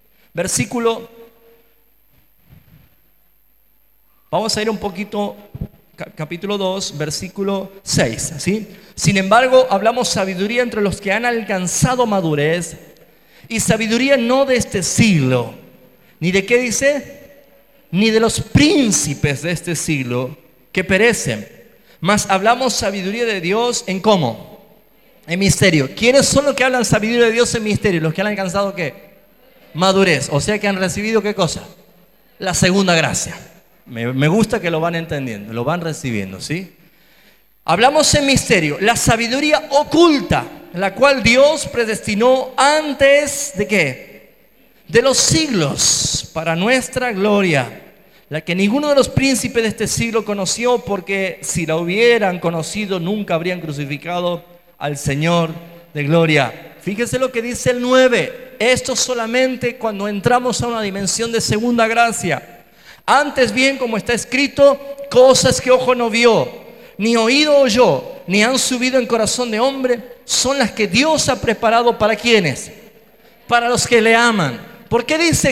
vamos a ir un poquito, capítulo 2, versículo 6, ¿sí? Sin embargo, hablamos sabiduría entre los que han alcanzado madurez, y sabiduría no de este siglo, ni de qué dice, ni de los príncipes de este siglo que perecen, mas hablamos sabiduría de Dios en ¿cómo? En misterio. ¿Quiénes son los que hablan sabiduría de Dios en misterio? Los que han alcanzado ¿qué? Madurez, o sea que han recibido ¿qué cosa? La segunda gracia. Me gusta que lo van entendiendo, lo van recibiendo, ¿sí? Hablamos en misterio, la sabiduría oculta, la cual Dios predestinó antes ¿de qué? De los siglos, para nuestra gloria, la que ninguno de los príncipes de este siglo conoció, porque si la hubieran conocido nunca habrían crucificado al Señor de gloria. Fíjese lo que dice el 9, esto solamente cuando entramos a una dimensión de segunda gracia. Antes bien, como está escrito, cosas que ojo no vio, ni oído oyó, ni han subido en corazón de hombre, son las que Dios ha preparado ¿para quiénes? Para los que le aman. ¿Por qué dice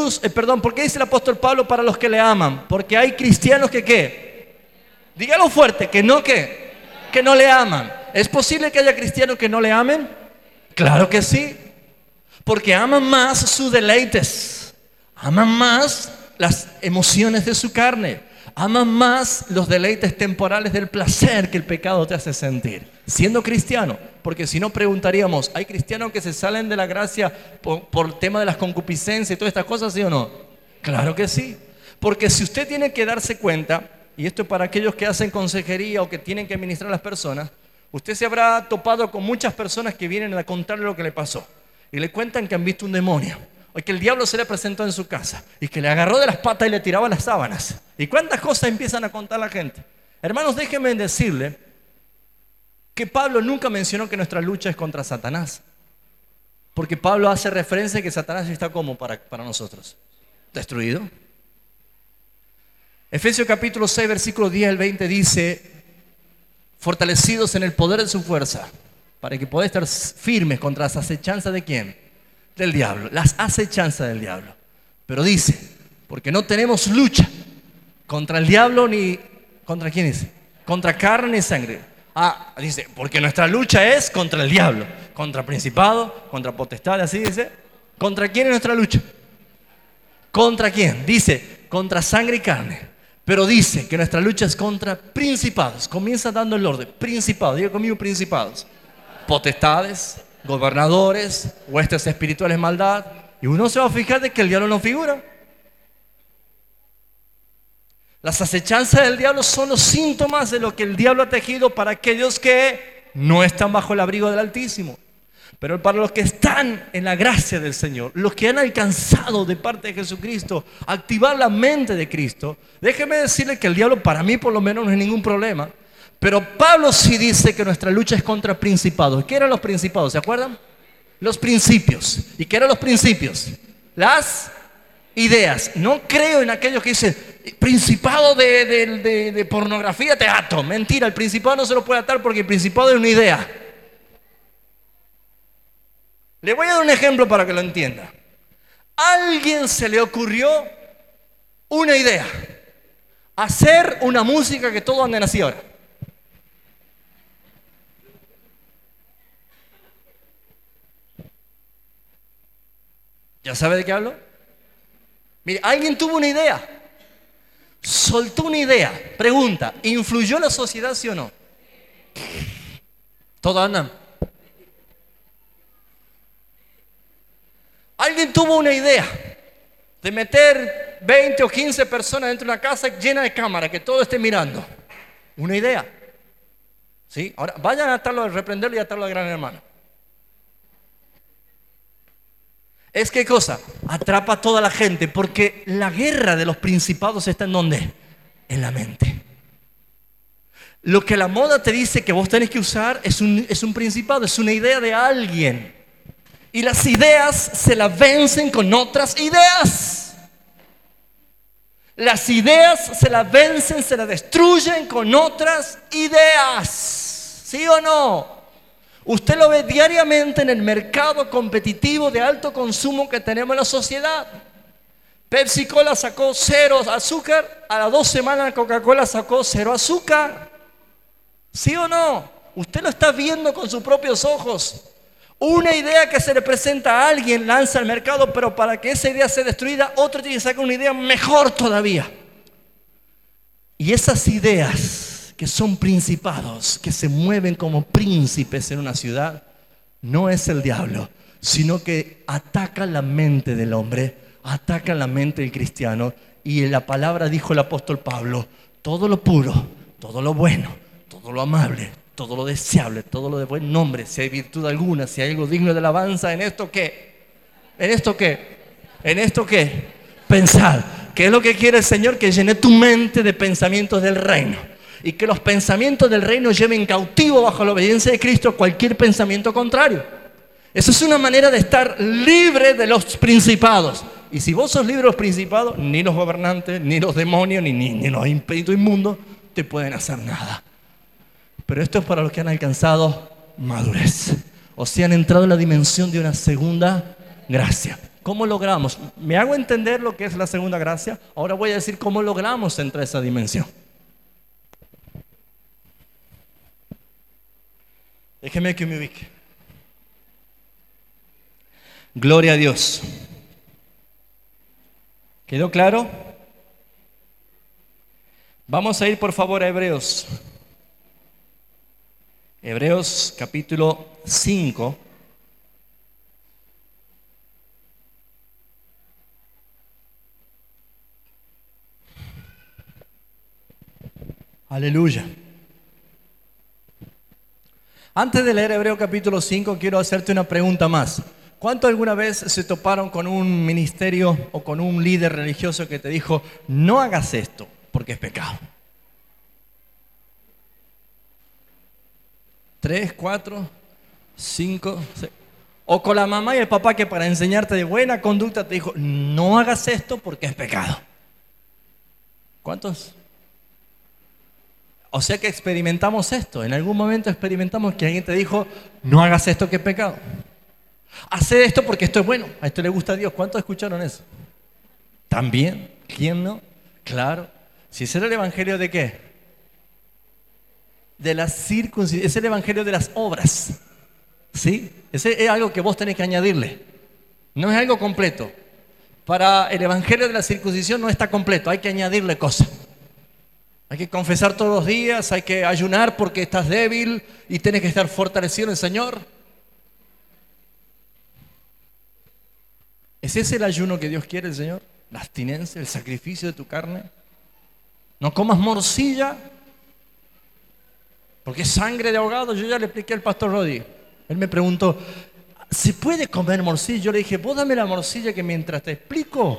por qué dice el apóstol Pablo para los que le aman? Porque hay cristianos que ¿qué? Dígalo fuerte, que no ¿qué? Que no le aman. ¿Es posible que haya cristianos que no le amen? Claro que sí. Porque aman más sus deleites, aman más las emociones de su carne, aman más los deleites temporales del placer que el pecado te hace sentir, siendo cristiano. Porque si no preguntaríamos, ¿hay cristianos que se salen de la gracia por el tema de las concupiscencias y todas estas cosas, sí o no? Claro que sí. Porque si usted tiene que darse cuenta, y esto es para aquellos que hacen consejería o que tienen que ministrar a las personas, usted se habrá topado con muchas personas que vienen a contarle lo que le pasó y le cuentan que han visto un demonio, o que el diablo se le presentó en su casa y que le agarró de las patas y le tiraba las sábanas. ¿Y cuántas cosas empiezan a contar la gente? Hermanos, déjenme decirle que Pablo nunca mencionó que nuestra lucha es contra Satanás. Porque Pablo hace referencia a que Satanás está como para nosotros, destruido. Efesios capítulo 6, versículo 10 al 20 dice, fortalecidos en el poder de su fuerza, para que podáis estar firmes contra las acechanzas de ¿quién? Del diablo, las acechanzas del diablo. Pero dice, porque no tenemos lucha contra el diablo ni contra ¿quién dice? Contra carne y sangre. Dice, porque nuestra lucha es contra el diablo, contra principado, contra potestad, así dice. ¿Contra quién es nuestra lucha? ¿Contra quién? Dice, contra sangre y carne. Pero dice que nuestra lucha es contra principados. Comienza dando el orden. Principados, diga conmigo principados. Potestades, gobernadores, huestes espirituales, maldad. Y uno se va a fijar de que el diablo no figura. Las acechanzas del diablo son los síntomas de lo que el diablo ha tejido para aquellos que no están bajo el abrigo del Altísimo. Pero para los que están en la gracia del Señor, los que han alcanzado de parte de Jesucristo activar la mente de Cristo, déjeme decirle que el diablo para mí por lo menos no es ningún problema. Pero Pablo sí dice que nuestra lucha es contra principados. ¿Qué eran los principados? ¿Se acuerdan? Los principios. ¿Y qué eran los principios? Las ideas. No creo en aquellos que dicen principado de pornografía te ato. Mentira, el principado no se lo puede atar porque el principado es una idea. Le voy a dar un ejemplo para que lo entienda. A alguien se le ocurrió una idea: hacer una música que todos anden así ahora. ¿Ya sabe de qué hablo? Mire, alguien tuvo una idea, soltó una idea. Pregunta, ¿influyó en la sociedad, sí o no? Todos andan. Alguien tuvo una idea de meter 20 o 15 personas dentro de una casa llena de cámaras, que todo esté mirando. Una idea. ¿Sí? Ahora vayan a atarlo, a reprenderlo y a atarlo al gran hermano. Es que cosa, atrapa a toda la gente, porque la guerra de los principados está en ¿dónde? En la mente. Lo que la moda te dice que vos tenés que usar es un principado, es una idea de alguien. Y las ideas se las vencen con otras ideas. Las ideas se las vencen, se las destruyen con otras ideas. ¿Sí o no? Usted lo ve diariamente en el mercado competitivo de alto consumo que tenemos en la sociedad. Pepsi Cola sacó 0 azúcar, a las 2 semanas Coca-Cola sacó 0 azúcar. ¿Sí o no? Usted lo está viendo con sus propios ojos. Una idea que se le presenta a alguien lanza al mercado, pero para que esa idea sea destruida, otro tiene que sacar una idea mejor todavía. Y esas ideas que son principados, que se mueven como príncipes en una ciudad, no es el diablo, sino que atacan la mente del hombre, atacan la mente del cristiano. Y en la palabra dijo el apóstol Pablo: todo lo puro, todo lo bueno, todo lo amable, todo lo deseable, todo lo de buen nombre, si hay virtud alguna, si hay algo digno de alabanza, ¿en esto qué? ¿En esto qué? ¿En esto qué? Pensad. ¿Qué es lo que quiere el Señor? Que llene tu mente de pensamientos del reino. Y que los pensamientos del reino lleven cautivo bajo la obediencia de Cristo cualquier pensamiento contrario. Eso es una manera de estar libre de los principados. Y si vos sos libre de los principados, ni los gobernantes, ni los demonios, ni los espíritus inmundos te pueden hacer nada. Pero esto es para los que han alcanzado madurez, o sea, han entrado en la dimensión de una segunda gracia. ¿Cómo logramos? ¿Me hago entender lo que es la segunda gracia? Ahora voy a decir cómo logramos entrar a esa dimensión. Déjeme que me ubique. Gloria a Dios. ¿Quedó claro? Vamos a ir por favor a Hebreos. Hebreos capítulo 5. Aleluya. Antes de leer Hebreos capítulo 5, quiero hacerte una pregunta más. ¿Cuánto alguna vez se toparon con un ministerio o con un líder religioso que te dijo: no hagas esto porque es pecado? 3, 4, 5, 6. O con la mamá y el papá que para enseñarte de buena conducta te dijo: no hagas esto porque es pecado. ¿Cuántos? O sea que experimentamos esto. En algún momento experimentamos que alguien te dijo: no hagas esto que es pecado. Haced esto porque esto es bueno. A esto le gusta a Dios. ¿Cuántos escucharon eso? ¿También? ¿Quién no? Claro. Si ese era el evangelio, ¿de qué? de la circuncisión. Es el evangelio de las obras. ¿Sí? Ese es algo que vos tenés que añadirle. No es algo completo. Para el evangelio de la circuncisión no está completo, hay que añadirle cosas. Hay que confesar todos los días, hay que ayunar porque estás débil y tienes que estar fortalecido en el Señor. ¿Es ese el ayuno que Dios quiere, el Señor? La abstinencia, el sacrificio de tu carne. No comas morcilla, porque es sangre de ahogado. Yo ya le expliqué al pastor Rodi. Él me preguntó, ¿se puede comer morcilla? Yo le dije, vos dame la morcilla que mientras te explico.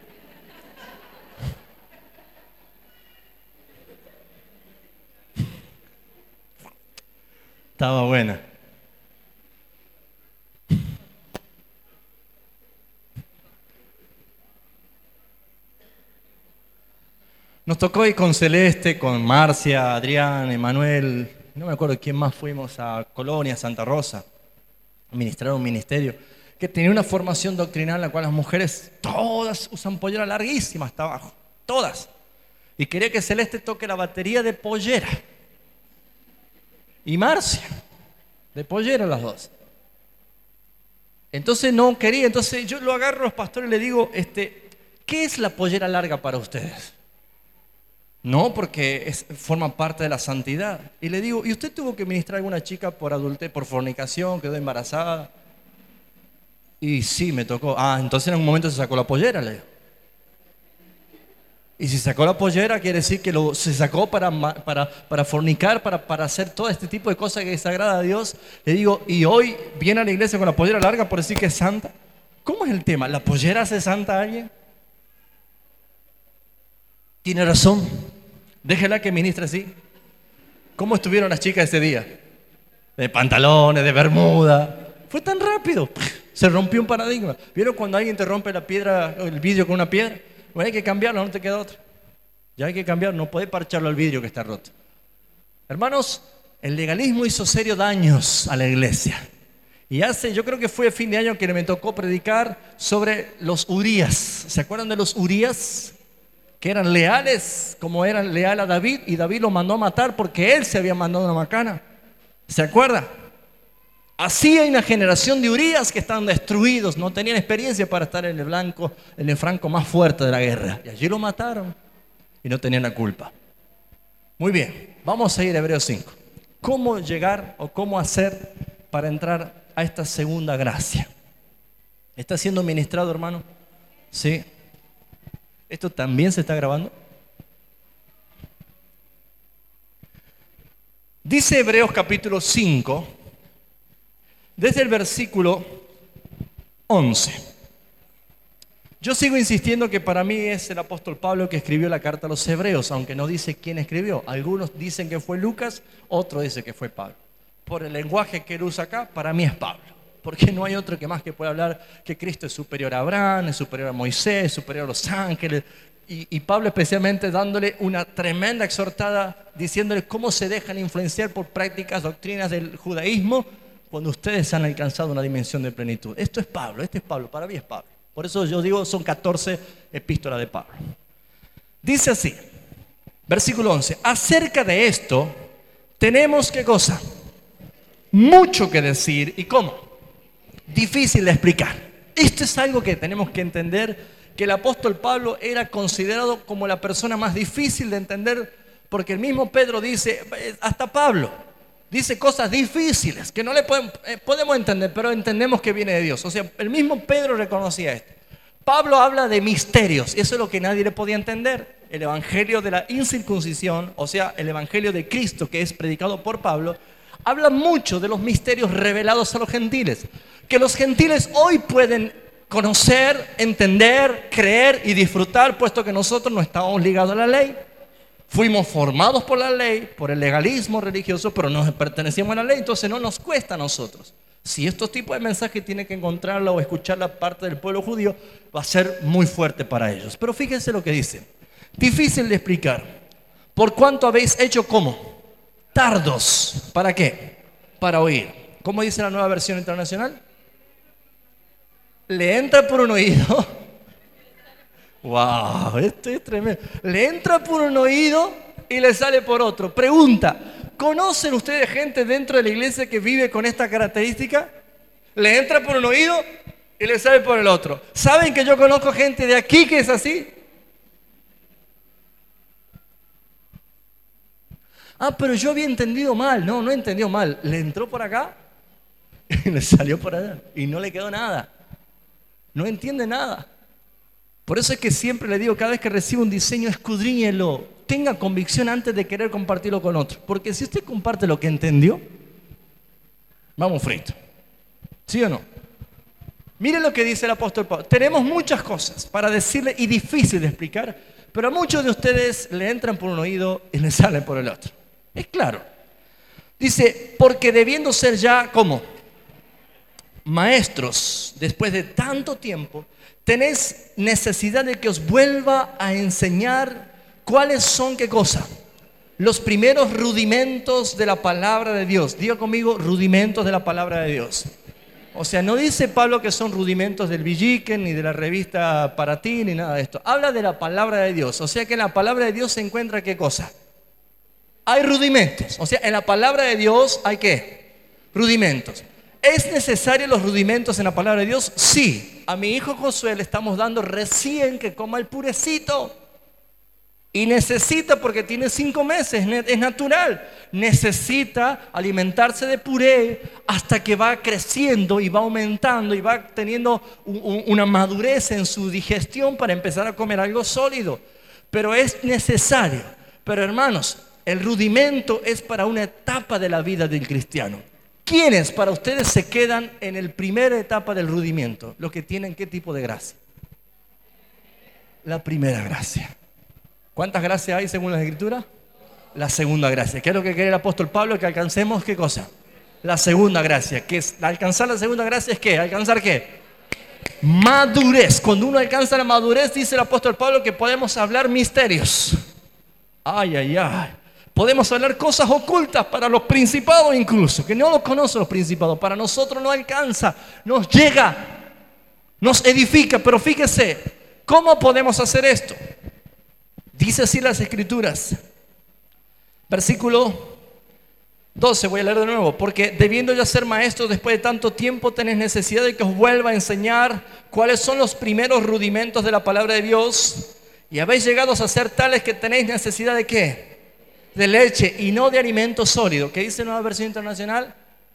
Estaba buena. Nos tocó ir con Celeste, con Marcia, Adrián, Emanuel, no me acuerdo quién más, fuimos a Colonia, Santa Rosa, a ministrar un ministerio que tenía una formación doctrinal en la cual las mujeres todas usan pollera larguísima hasta abajo, todas. Y quería que Celeste toque la batería de pollera. Y Marcia, de pollera las dos. Entonces no quería, entonces yo lo agarro a los pastores y le digo, ¿qué es la pollera larga para ustedes? No, porque forma parte de la santidad. Y le digo, ¿y usted tuvo que ministrar a alguna chica por adultez, por fornicación, quedó embarazada? Y sí, me tocó. Entonces en algún momento se sacó la pollera, le digo. Y si sacó la pollera, quiere decir que se sacó para fornicar, para hacer todo este tipo de cosas que desagrada a Dios. Le digo, ¿y hoy viene a la iglesia con la pollera larga por decir que es santa? ¿Cómo es el tema? ¿La pollera hace santa a alguien? Tiene razón. Déjela que ministre así. ¿Cómo estuvieron las chicas ese día? De pantalones, de bermuda. Fue tan rápido. Se rompió un paradigma. ¿Vieron cuando alguien te rompe la piedra, el vidrio con una piedra? Bueno, hay que cambiarlo, no te queda otra. Ya hay que cambiarlo, no podés parcharlo al vidrio que está roto. Hermanos, el legalismo hizo serios daños a la iglesia. Y yo creo que fue a fin de año que me tocó predicar sobre los Urías. ¿Se acuerdan de los Urías? Que eran leales, como eran leal a David, y David lo mandó a matar porque él se había mandado una macana. ¿Se acuerda? Así hay una generación de Urías que están destruidos, no tenían experiencia para estar en el franco más fuerte de la guerra. Y allí lo mataron y no tenían la culpa. Muy bien, vamos a ir a Hebreos 5. ¿Cómo llegar o cómo hacer para entrar a esta segunda gracia? ¿Está siendo ministrado, hermano? Sí. ¿Esto también se está grabando? Dice Hebreos capítulo 5, desde el versículo 11. Yo sigo insistiendo que para mí es el apóstol Pablo que escribió la carta a los Hebreos, aunque no dice quién escribió. Algunos dicen que fue Lucas, otros dicen que fue Pablo. Por el lenguaje que él usa acá, para mí es Pablo. Porque no hay otro que más que pueda hablar que Cristo es superior a Abraham, es superior a Moisés, es superior a los ángeles. Y Pablo especialmente dándole una tremenda exhortada, diciéndole cómo se dejan influenciar por prácticas, doctrinas del judaísmo, cuando ustedes han alcanzado una dimensión de plenitud. Esto es Pablo, este es Pablo, para mí es Pablo. Por eso yo digo, son 14 epístolas de Pablo. Dice así, versículo 11, acerca de esto tenemos, ¿qué cosa? Mucho que decir. ¿Y cómo? Difícil de explicar. Esto es algo que tenemos que entender, que el apóstol Pablo era considerado como la persona más difícil de entender, porque el mismo Pedro dice, hasta Pablo dice cosas difíciles que no le podemos entender, pero entendemos que viene de Dios. O sea, el mismo Pedro reconocía esto. Pablo habla de misterios, y eso es lo que nadie le podía entender. El evangelio de la incircuncisión, o sea, el evangelio de Cristo que es predicado por Pablo, habla mucho de los misterios revelados a los gentiles, que los gentiles hoy pueden conocer, entender, creer y disfrutar, puesto que nosotros no estamos ligados a la ley. Fuimos formados por la ley, por el legalismo religioso, pero no pertenecemos a la ley, entonces no nos cuesta a nosotros. Si estos tipos de mensajes tienen que encontrarla o escuchar la parte del pueblo judío, va a ser muy fuerte para ellos. Pero fíjense lo que dice. Difícil de explicar. ¿Por cuánto habéis hecho cómo? Tardos. ¿Para qué? Para oír. ¿Cómo dice la Nueva Versión Internacional? Le entra por un oído. Wow, esto es tremendo. Le entra por un oído y le sale por otro. Pregunta, ¿Conocen ustedes gente dentro de la iglesia que vive con esta característica? Le entra por un oído y le sale por el otro. ¿Saben que yo conozco gente de aquí que es así? Ah, pero yo había entendido mal. No, no entendió mal. Le entró por acá y le salió por allá. Y no le quedó nada. No entiende nada. Por eso es que siempre le digo, cada vez que reciba un diseño, escudriñelo. Tenga convicción antes de querer compartirlo con otro. Porque si usted comparte lo que entendió, vamos frito. ¿Sí o no? Miren lo que dice el apóstol Pablo. Tenemos muchas cosas para decirle y difícil de explicar, pero a muchos de ustedes le entran por un oído y le salen por el otro. Es claro. Dice, porque debiendo ser ya, ¿cómo? Maestros, después de tanto tiempo, tenéis necesidad de que os vuelva a enseñar cuáles son, ¿qué cosa? Los primeros rudimentos de la palabra de Dios. Diga conmigo, rudimentos de la palabra de Dios. O sea, no dice Pablo que son rudimentos del Villiquen, ni de la revista Para Ti, ni nada de esto. Habla de la palabra de Dios. O sea que en la palabra de Dios se encuentra ¿qué cosa? Hay rudimentos. O sea, en la palabra de Dios hay ¿qué? Rudimentos. ¿Es necesario los rudimentos en la palabra de Dios? Sí. A mi hijo Josué le estamos dando recién que coma el purecito. Y necesita, porque tiene 5 meses, es natural, necesita alimentarse de puré hasta que va creciendo y va aumentando y va teniendo una madurez en su digestión para empezar a comer algo sólido. Pero es necesario. Pero hermanos, el rudimento es para una etapa de la vida del cristiano. ¿Quiénes para ustedes se quedan en la primera etapa del rudimiento? Los que tienen ¿qué tipo de gracia? La primera gracia. ¿Cuántas gracias hay según la Escritura? La segunda gracia. ¿Qué es lo que quiere el apóstol Pablo? Que alcancemos ¿qué cosa? La segunda gracia. Que es alcanzar la segunda gracia es ¿qué? ¿Alcanzar qué? Madurez. Cuando uno alcanza la madurez, dice el apóstol Pablo que podemos hablar misterios. Ay, ay, ay. Podemos hablar cosas ocultas para los principados incluso, que no los conocen los principados. Para nosotros no alcanza, nos llega, nos edifica. Pero fíjese, ¿cómo podemos hacer esto? Dice así las Escrituras, versículo 12, voy a leer de nuevo. Porque debiendo ya ser maestros después de tanto tiempo, tenéis necesidad de que os vuelva a enseñar cuáles son los primeros rudimentos de la palabra de Dios. Y habéis llegado a ser tales que tenéis necesidad de ¿qué? De leche y no de alimento sólido. ¿Qué dice la Nueva Versión Internacional?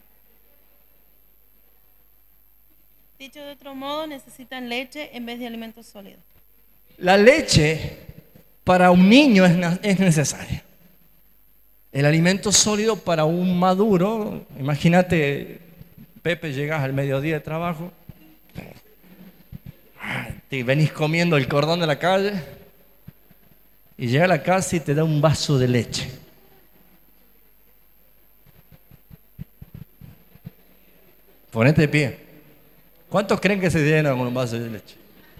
Dicho de otro modo, necesitan leche en vez de alimento sólido. La leche para un niño es necesaria. El alimento sólido para un maduro, imagínate, Pepe, llegas al mediodía de trabajo, te venís comiendo el cordón de la calle y llega a la casa y te da un vaso de leche. Ponete de pie. ¿Cuántos creen que se llenan con un vaso de leche?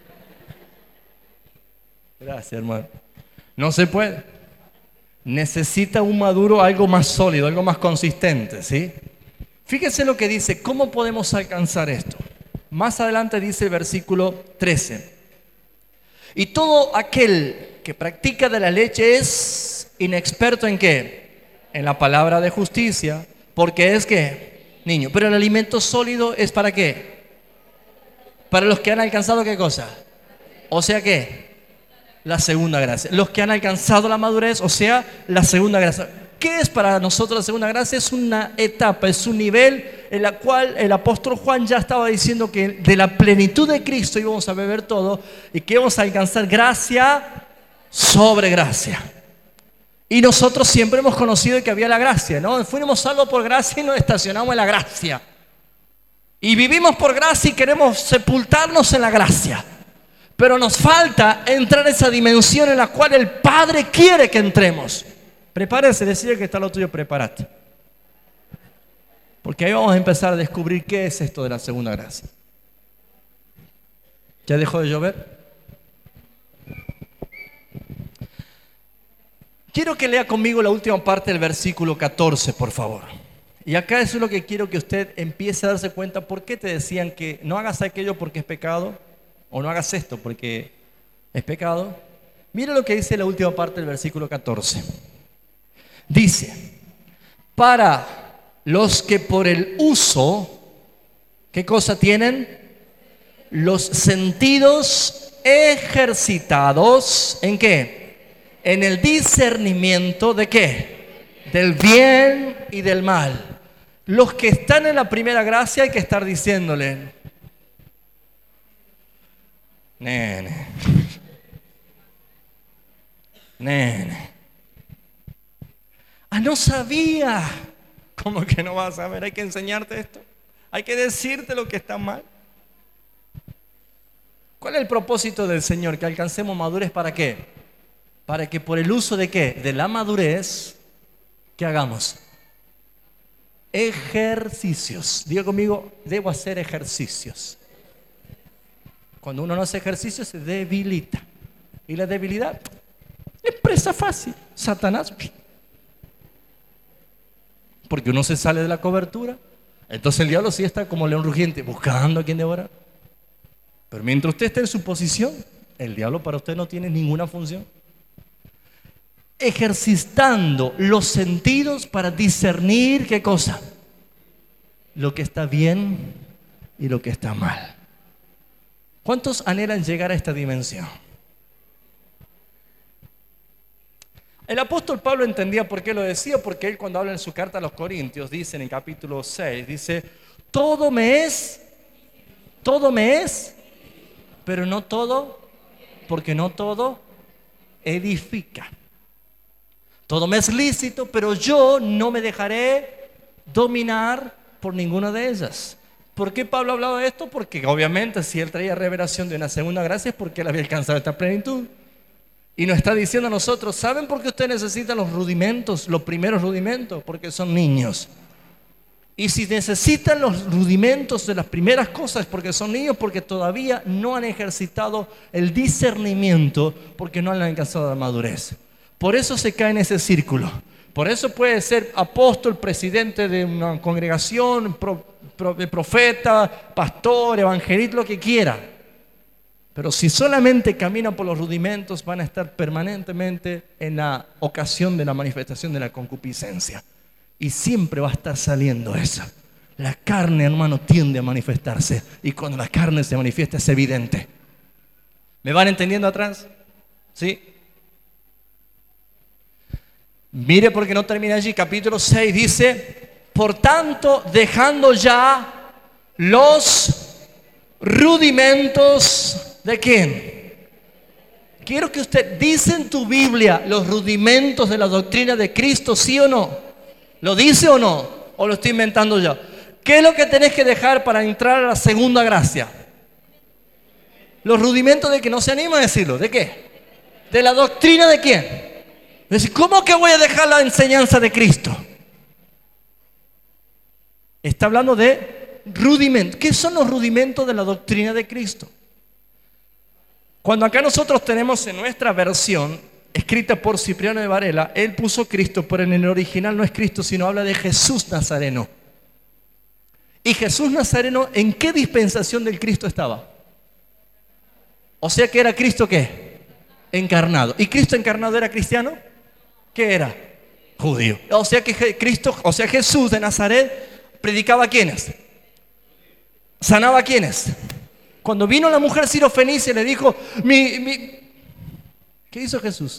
Gracias, hermano. No se puede. Necesita un maduro algo más sólido, algo más consistente, ¿sí? Fíjense lo que dice, ¿cómo podemos alcanzar esto? Más adelante dice el versículo 13. Y todo aquel que practica de la leche es inexperto ¿en qué? En la palabra de justicia, porque es ¿qué? Niño. Pero el alimento sólido es ¿para qué? Para los que han alcanzado ¿qué cosa? O sea ¿qué? La segunda gracia. Los que han alcanzado la madurez, o sea, la segunda gracia. ¿Qué es para nosotros la segunda gracia? Es una etapa, es un nivel en la cual el apóstol Juan ya estaba diciendo que de la plenitud de Cristo íbamos a beber todo y que íbamos a alcanzar gracia sobre gracia. Y nosotros siempre hemos conocido que había la gracia, ¿no? Fuimos salvos por gracia y nos estacionamos en la gracia. Y vivimos por gracia y queremos sepultarnos en la gracia. Pero nos falta entrar en esa dimensión en la cual el Padre quiere que entremos. Prepárese, decía que está lo tuyo, prepárate. Porque ahí vamos a empezar a descubrir qué es esto de la segunda gracia. ¿Ya dejó de llover? Quiero que lea conmigo la última parte del versículo 14, por favor. Y acá eso es lo que quiero que usted empiece a darse cuenta. ¿Por qué te decían que no hagas aquello porque es pecado? O no hagas esto porque es pecado. Mira lo que dice la última parte del versículo 14. Dice, para los que por el uso, ¿qué cosa tienen? Los sentidos ejercitados, ¿en qué? En el discernimiento ¿de qué? Del bien y del mal. Los que están en la primera gracia hay que estar diciéndole: nene, nene, no sabía. ¿Cómo que no vas a saber? Hay que enseñarte esto. Hay que decirte lo que está mal. ¿Cuál es el propósito del Señor? Que alcancemos madurez. ¿Para qué? Para que por el uso de ¿qué? De la madurez, ¿qué hagamos? Ejercicios. Diga conmigo, debo hacer ejercicios. Cuando uno no hace ejercicios se debilita. Y la debilidad es presa fácil. Satanás. Porque uno se sale de la cobertura. Entonces el diablo sí está como león rugiente, buscando a quien devorar. Pero mientras usted esté en su posición, el diablo para usted no tiene ninguna función. Ejercitando los sentidos para discernir ¿qué cosa? Lo que está bien y lo que está mal. ¿Cuántos anhelan llegar a esta dimensión? El apóstol Pablo entendía por qué lo decía, porque él cuando habla en su carta a los Corintios, dice en el capítulo 6, dice, todo me es, pero no todo, porque no todo edifica. Todo me es lícito, pero yo no me dejaré dominar por ninguna de ellas. ¿Por qué Pablo hablaba de esto? Porque obviamente si él traía revelación de una segunda gracia es porque él había alcanzado esta plenitud. Y nos está diciendo a nosotros, ¿saben por qué usted necesita los rudimentos, los primeros rudimentos? Porque son niños. Y si necesitan los rudimentos de las primeras cosas porque son niños, porque todavía no han ejercitado el discernimiento, porque no han alcanzado la madurez. Por eso se cae en ese círculo. Por eso puede ser apóstol, presidente de una congregación, profeta, pastor, evangelista, lo que quiera. Pero si solamente caminan por los rudimentos, van a estar permanentemente en la ocasión de la manifestación de la concupiscencia. Y siempre va a estar saliendo eso. La carne, hermano, tiende a manifestarse. Y cuando la carne se manifiesta es evidente. ¿Me van entendiendo atrás? ¿Sí? Mire porque no termina allí. Capítulo 6 dice, por tanto, dejando ya los rudimentos... ¿De quién? Quiero que usted dice en tu Biblia los rudimentos de la doctrina de Cristo, ¿sí o no? ¿Lo dice o no? ¿O lo estoy inventando yo? ¿Qué es lo que tenés que dejar para entrar a la segunda gracia? Los rudimentos de que no se anima a decirlo. ¿De qué? ¿De la doctrina de quién? Es decir, ¿cómo que voy a dejar la enseñanza de Cristo? Está hablando de rudimentos. ¿Qué son los rudimentos de la doctrina de Cristo? Cuando acá nosotros tenemos en nuestra versión, escrita por Cipriano de Varela, él puso Cristo, pero en el original no es Cristo, sino habla de Jesús Nazareno. ¿Y Jesús Nazareno en qué dispensación del Cristo estaba? O sea que era Cristo ¿qué? Encarnado. ¿Y Cristo encarnado era cristiano? ¿Qué era? Judío. O sea que Cristo, o sea Jesús de Nazaret predicaba a ¿quiénes? ¿Sanaba a quiénes? Cuando vino la mujer sirofenicia le dijo, ¿qué hizo Jesús?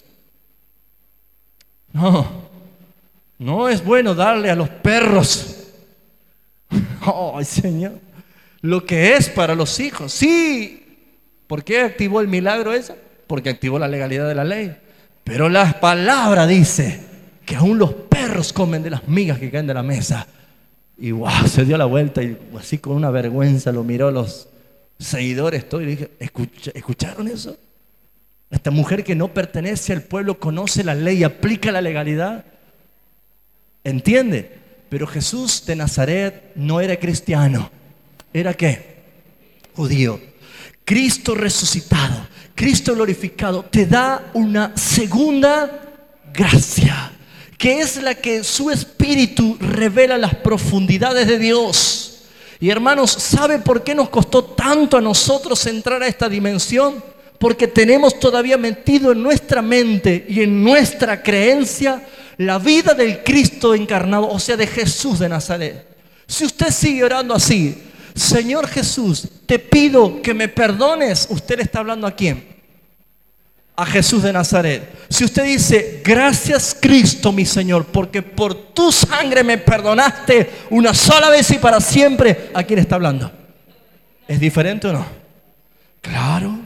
No es bueno darle a los perros. ¡Ay, Señor! Lo que es para los hijos. Sí. ¿Por qué activó el milagro ese? Porque activó la legalidad de la ley. Pero la palabra dice que aún los perros comen de las migas que caen de la mesa. Y wow, se dio la vuelta y así con una vergüenza lo miró a los seguidores todo y dije, ¿escucharon eso? Esta mujer que no pertenece al pueblo conoce la ley y aplica la legalidad. ¿Entiende? Pero Jesús de Nazaret no era cristiano. ¿Era qué? Judío. Cristo resucitado, Cristo glorificado te da una segunda gracia, que es la que su espíritu revela las profundidades de Dios. Y hermanos, ¿sabe por qué nos costó tanto a nosotros entrar a esta dimensión? Porque tenemos todavía metido en nuestra mente y en nuestra creencia la vida del Cristo encarnado, o sea, de Jesús de Nazaret. Si usted sigue orando así, Señor Jesús, te pido que me perdones, usted le está hablando ¿a quién? A Jesús de Nazaret. Si usted dice, gracias Cristo mi Señor, porque por tu sangre me perdonaste una sola vez y para siempre, ¿a quién está hablando? ¿Es diferente o no? Claro.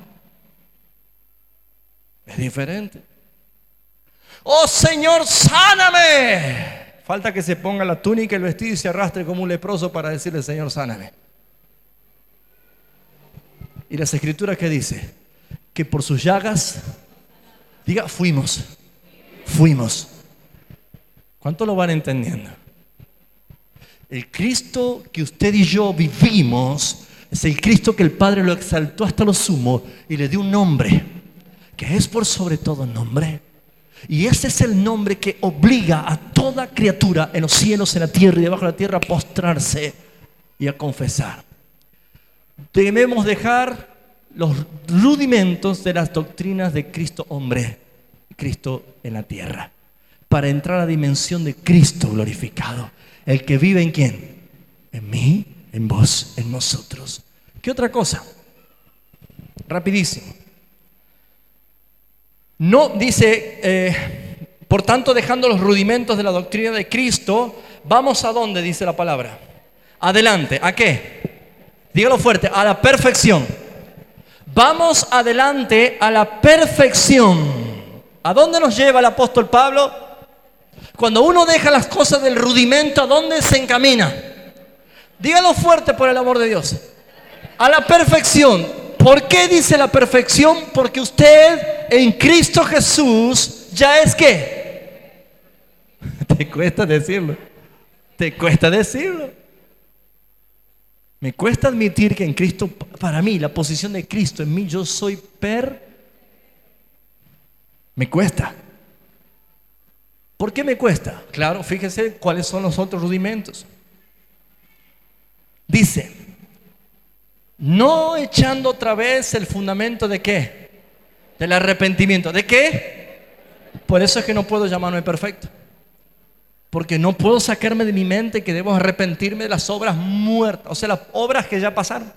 Es diferente. Oh Señor, sáname. Falta que se ponga la túnica y el vestido y se arrastre como un leproso para decirle, Señor, sáname. Y las escrituras que dice que por sus llagas, diga, fuimos. ¿Cuánto lo van entendiendo? El Cristo que usted y yo vivimos es el Cristo que el Padre lo exaltó hasta lo sumo y le dio un nombre que es por sobre todo nombre. Y ese es el nombre que obliga a toda criatura en los cielos, en la tierra y debajo de la tierra a postrarse y a confesar. Debemos dejar los rudimentos de las doctrinas de Cristo hombre, Cristo en la tierra, para entrar a la dimensión de Cristo glorificado. El que vive ¿en quién? En mí, en vos, en nosotros. ¿Qué otra cosa? Rapidísimo. No dice, por tanto, dejando los rudimentos de la doctrina de Cristo, ¿vamos a dónde? Dice la palabra. Adelante. ¿A qué? Dígalo fuerte. A la perfección. Vamos adelante a la perfección. ¿A dónde nos lleva el apóstol Pablo? Cuando uno deja las cosas del rudimento, ¿a dónde se encamina? Dígalo fuerte por el amor de Dios. A la perfección. ¿Por qué dice la perfección? Porque usted en Cristo Jesús ya es ¿qué? Te cuesta decirlo. Te cuesta decirlo. Me cuesta admitir que en Cristo, para mí, la posición de Cristo en mí, yo soy Me cuesta. ¿Por qué me cuesta? Claro, fíjese cuáles son los otros rudimentos. Dice, no echando otra vez el fundamento de ¿qué? Del arrepentimiento. ¿De qué? Por eso es que no puedo llamarme perfecto. Porque no puedo sacarme de mi mente que debo arrepentirme de las obras muertas, o sea, las obras que ya pasaron.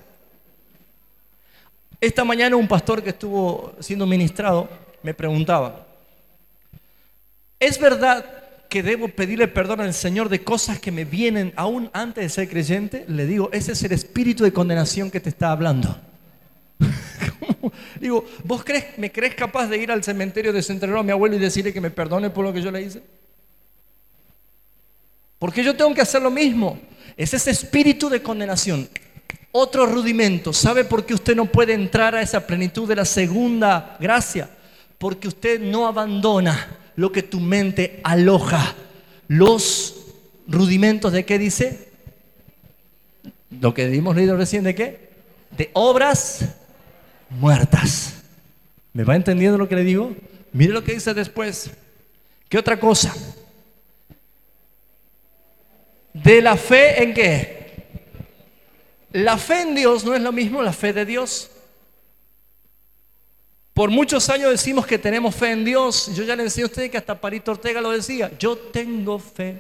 Esta mañana un pastor que estuvo siendo ministrado me preguntaba, ¿es verdad que debo pedirle perdón al Señor de cosas que me vienen aún antes de ser creyente? Le digo, ese es el espíritu de condenación que te está hablando. Digo, ¿vos me crees capaz de ir al cementerio de desenterrar a mi abuelo y decirle que me perdone por lo que yo le hice? Porque yo tengo que hacer lo mismo. Es ese espíritu de condenación. Otro rudimento. ¿Sabe por qué usted no puede entrar a esa plenitud de la segunda gracia? Porque usted no abandona lo que tu mente aloja. Los rudimentos de ¿qué dice? Lo que hemos leído recién, ¿de qué? De obras muertas. ¿Me va entendiendo lo que le digo? Mire lo que dice después. ¿Qué otra cosa? De la fe en qué? La fe en Dios no es lo mismo la fe de Dios. Por muchos años decimos que tenemos fe en Dios. Yo ya le enseñé a ustedes que hasta Parito Ortega lo decía. Yo tengo fe.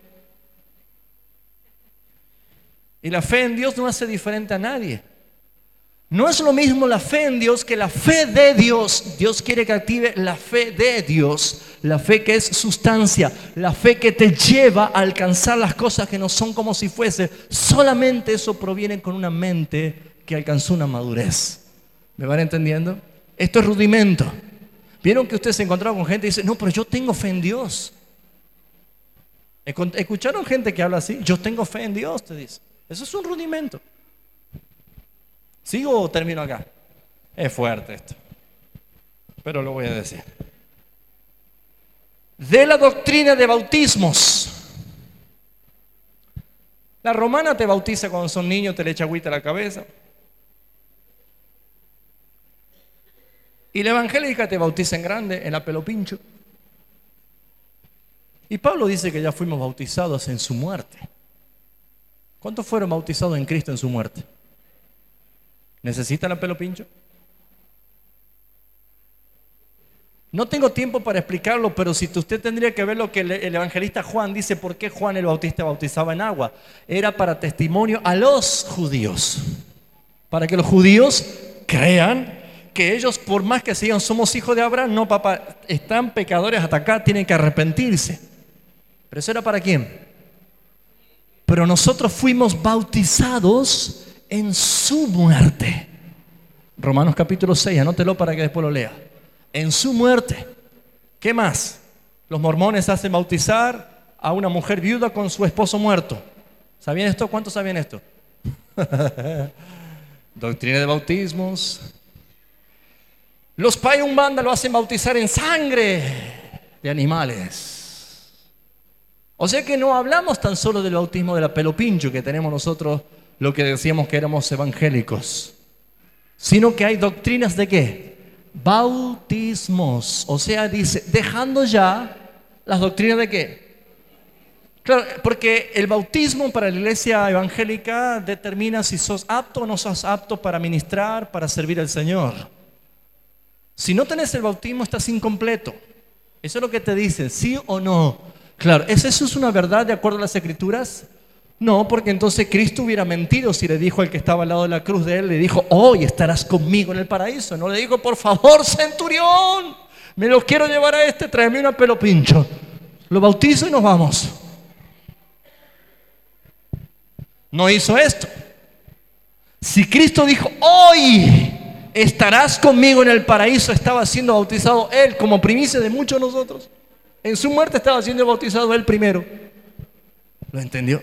Y la fe en Dios no hace diferente a nadie. No es lo mismo la fe en Dios que la fe de Dios. Dios quiere que active la fe de Dios. La fe que es sustancia. La fe que te lleva a alcanzar las cosas que no son como si fuese. Solamente eso proviene con una mente que alcanzó una madurez. ¿Me van entendiendo? Esto es rudimento. ¿Vieron que ustedes se encontraron con gente y dicen, no, pero yo tengo fe en Dios? ¿Escucharon gente que habla así? Yo tengo fe en Dios, te dice. Eso es un rudimento. ¿Sigo o termino acá? Es fuerte esto, pero lo voy a decir. De la doctrina de bautismos. La romana te bautiza cuando son niños, te le echa agüita a la cabeza. Y la evangélica te bautiza en grande, en la pelo pincho. Y Pablo dice que ya fuimos bautizados en su muerte. ¿Cuántos fueron bautizados en Cristo en su muerte? ¿Necesitan la pelo pincho? No tengo tiempo para explicarlo, pero si usted tendría que ver lo que el evangelista Juan dice, por qué Juan el Bautista bautizaba en agua. Era para testimonio a los judíos, para que los judíos crean que ellos, por más que sigan, somos hijos de Abraham, no, papá, están pecadores hasta acá, tienen que arrepentirse. ¿Pero eso era para quién? Pero nosotros fuimos bautizados en su muerte. Romanos capítulo 6, anótelo para que después lo lea. En su muerte. ¿Qué más? Los mormones hacen bautizar a una mujer viuda con su esposo muerto. ¿Sabían esto? ¿Cuántos sabían esto? Doctrina de bautismos. Los Pai Umbanda lo hacen bautizar en sangre de animales. O sea que no hablamos tan solo del bautismo de la pelo pincho que tenemos nosotros, lo que decíamos que éramos evangélicos, sino que hay doctrinas de ¿qué? Bautismos. O sea, dice, dejando ya las doctrinas de ¿qué? Claro, porque el bautismo para la iglesia evangélica determina si sos apto o no sos apto para ministrar, para servir al Señor. Si no tenés el bautismo, estás incompleto. Eso es lo que te dicen, sí o no. Claro, ¿eso es una verdad de acuerdo a las Escrituras? No, porque entonces Cristo hubiera mentido si le dijo al que estaba al lado de la cruz de él, le dijo, hoy estarás conmigo en el paraíso. No le dijo, por favor, centurión, me lo quiero llevar a este, tráeme una pelo pincho. Lo bautizo y nos vamos. No hizo esto. Si Cristo dijo, hoy estarás conmigo en el paraíso, estaba siendo bautizado él como primicia de muchos de nosotros. En su muerte estaba siendo bautizado él primero. ¿Lo entendió?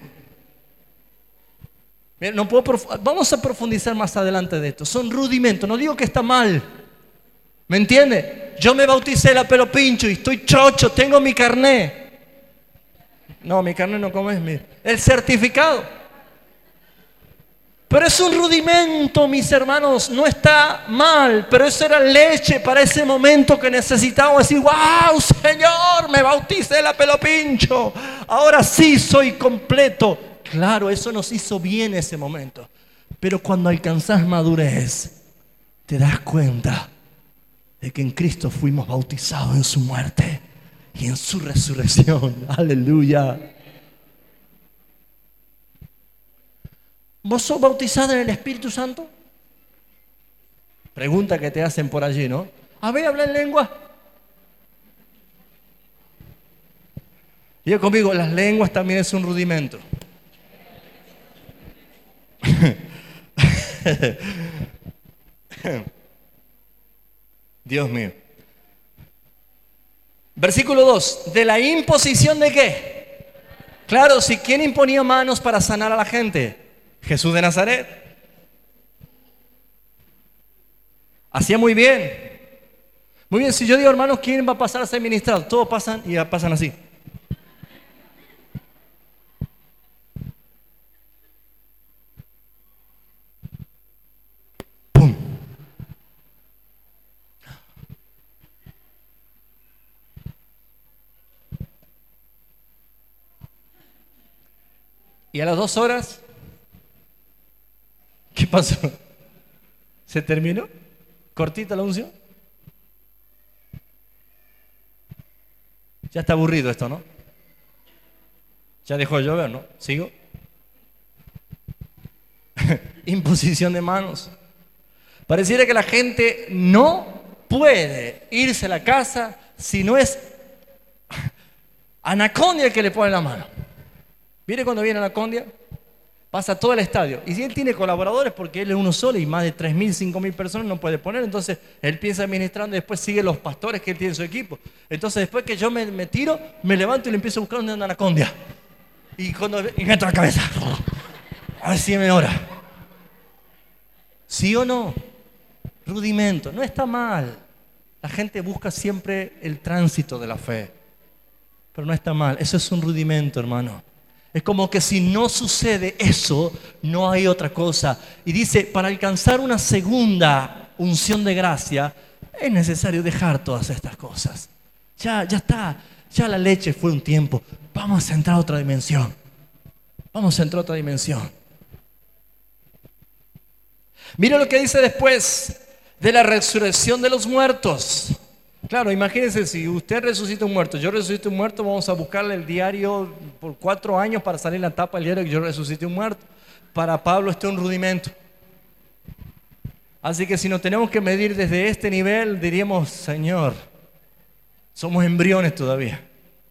Mira, vamos a profundizar más adelante de esto. Son rudimentos, no digo que está mal. ¿Me entiende? Yo me bauticé la pelo pincho y estoy chocho, tengo mi carné. No, mi carné no, ¿cómo es? El certificado. Pero es un rudimento, mis hermanos, no está mal, pero eso era leche para ese momento que necesitábamos decir, wow, Señor, me bauticé la pelo pincho, ahora sí soy completo. Claro, eso nos hizo bien ese momento, pero cuando alcanzás madurez, te das cuenta de que en Cristo fuimos bautizados en su muerte y en su resurrección. Aleluya. ¿Vos sos bautizado en el Espíritu Santo? Pregunta que te hacen por allí, ¿no? A ver, habla en lengua. Diga conmigo, las lenguas también es un rudimento. Dios mío. Versículo 2. ¿De la imposición de qué? Claro, si ¿quién imponía manos para sanar a la gente? Jesús de Nazaret. Hacía muy bien. Muy bien, si yo digo, hermanos, ¿quién va a pasar a ser ministrado? Todos pasan y pasan así. ¡Pum! Y a las 2 horas, ¿qué pasó? ¿Se terminó? ¿Cortita la unción? Ya está aburrido esto, ¿no? Ya dejó de llover, ¿no? ¿Sigo? Imposición de manos. Pareciera que la gente no puede irse a la casa si no es Anacondia el que le pone la mano. ¿Viene cuando viene Anacondia? Pasa todo el estadio. Y si él tiene colaboradores, porque él es uno solo y más de 3.000, 5.000 personas no puede poner, entonces él piensa administrando y después sigue los pastores que él tiene en su equipo. Entonces después que yo me tiro, me levanto y le empiezo a buscar donde anda Anacondia. Y meto la cabeza. A ver si me ora. ¿Sí o no? Rudimento. No está mal. La gente busca siempre el tránsito de la fe. Pero no está mal. Eso es un rudimento, hermano. Es como que si no sucede eso, no hay otra cosa. Y dice, para alcanzar una segunda unción de gracia, es necesario dejar todas estas cosas. Ya está. Ya la leche fue un tiempo. Vamos a entrar a otra dimensión. Vamos a entrar a otra dimensión. Mira lo que dice después de la resurrección de los muertos. Claro, imagínense si usted resucita un muerto, yo resucito un muerto, vamos a buscarle el diario por 4 años para salir en la tapa del diario que yo resucité un muerto. Para Pablo este es un rudimento. Así que si nos tenemos que medir desde este nivel, diríamos, Señor, somos embriones todavía.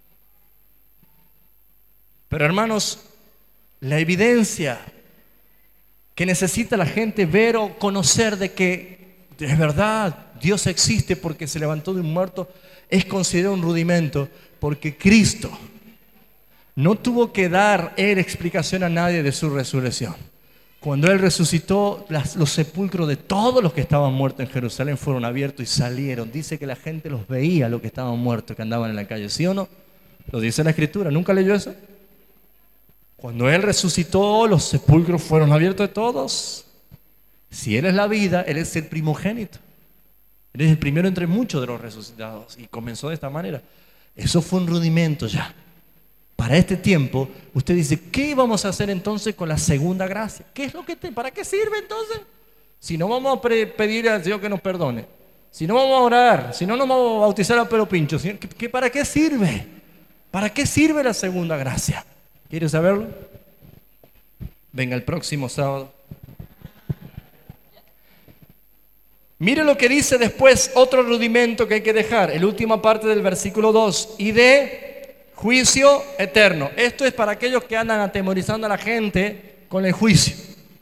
Pero hermanos, la evidencia que necesita la gente ver o conocer de que es verdad, Dios existe porque se levantó de un muerto, es considerado un rudimento, porque Cristo no tuvo que dar Él explicación a nadie de su resurrección. Cuando Él resucitó, los sepulcros de todos los que estaban muertos en Jerusalén fueron abiertos y salieron. Dice que la gente los veía, los que estaban muertos, que andaban en la calle, ¿sí o no? Lo dice la Escritura, ¿nunca leyó eso? Cuando Él resucitó, los sepulcros fueron abiertos de todos. Si Él es la vida, Él es el primogénito. Él es el primero entre muchos de los resucitados. Y comenzó de esta manera. Eso fue un rudimento ya. Para este tiempo, usted dice, ¿qué vamos a hacer entonces con la segunda gracia? ¿Qué es lo que ¿Para qué sirve entonces? Si no vamos a pedir al Señor que nos perdone, si no vamos a orar, si no nos vamos a bautizar a pelo pincho, ¿para qué sirve? ¿Para qué sirve la segunda gracia? ¿Quiere saberlo? Venga el próximo sábado. Mire lo que dice después, otro rudimento que hay que dejar, la última parte del versículo 2, y de juicio eterno. Esto es para aquellos que andan atemorizando a la gente con el juicio.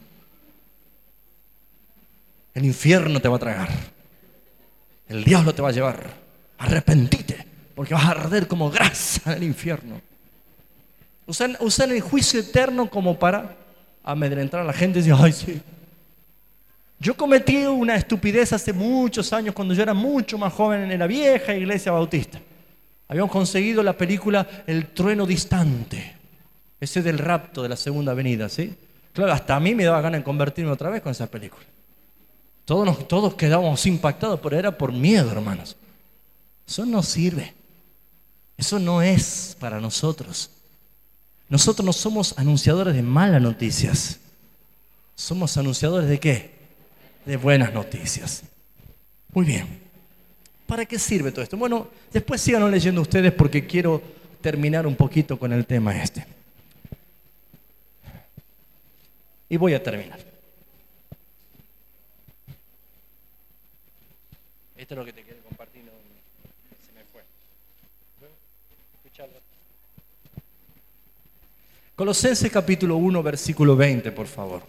El infierno te va a tragar. El diablo te va a llevar. Arrepentite, porque vas a arder como grasa en el infierno. Usan el juicio eterno como para amedrentar a la gente y decir, ay sí. Yo cometí una estupidez hace muchos años cuando yo era mucho más joven en la vieja iglesia bautista. Habíamos conseguido la película El trueno distante, ese del rapto de la segunda venida, ¿sí? Claro, hasta a mí me daba ganas de convertirme otra vez con esa película. Todos quedábamos impactados, pero era por miedo, hermanos. Eso no sirve. Eso no es para nosotros. Nosotros no somos anunciadores de malas noticias. Somos anunciadores ¿de qué? De buenas noticias. Muy bien. ¿Para qué sirve todo esto? Bueno, después sigan leyendo ustedes porque quiero terminar un poquito con el tema este. Y voy a terminar. Esto es lo que te quiero compartir, no, se me fue. Escuchalo. Colosenses capítulo 1, versículo 20, por favor.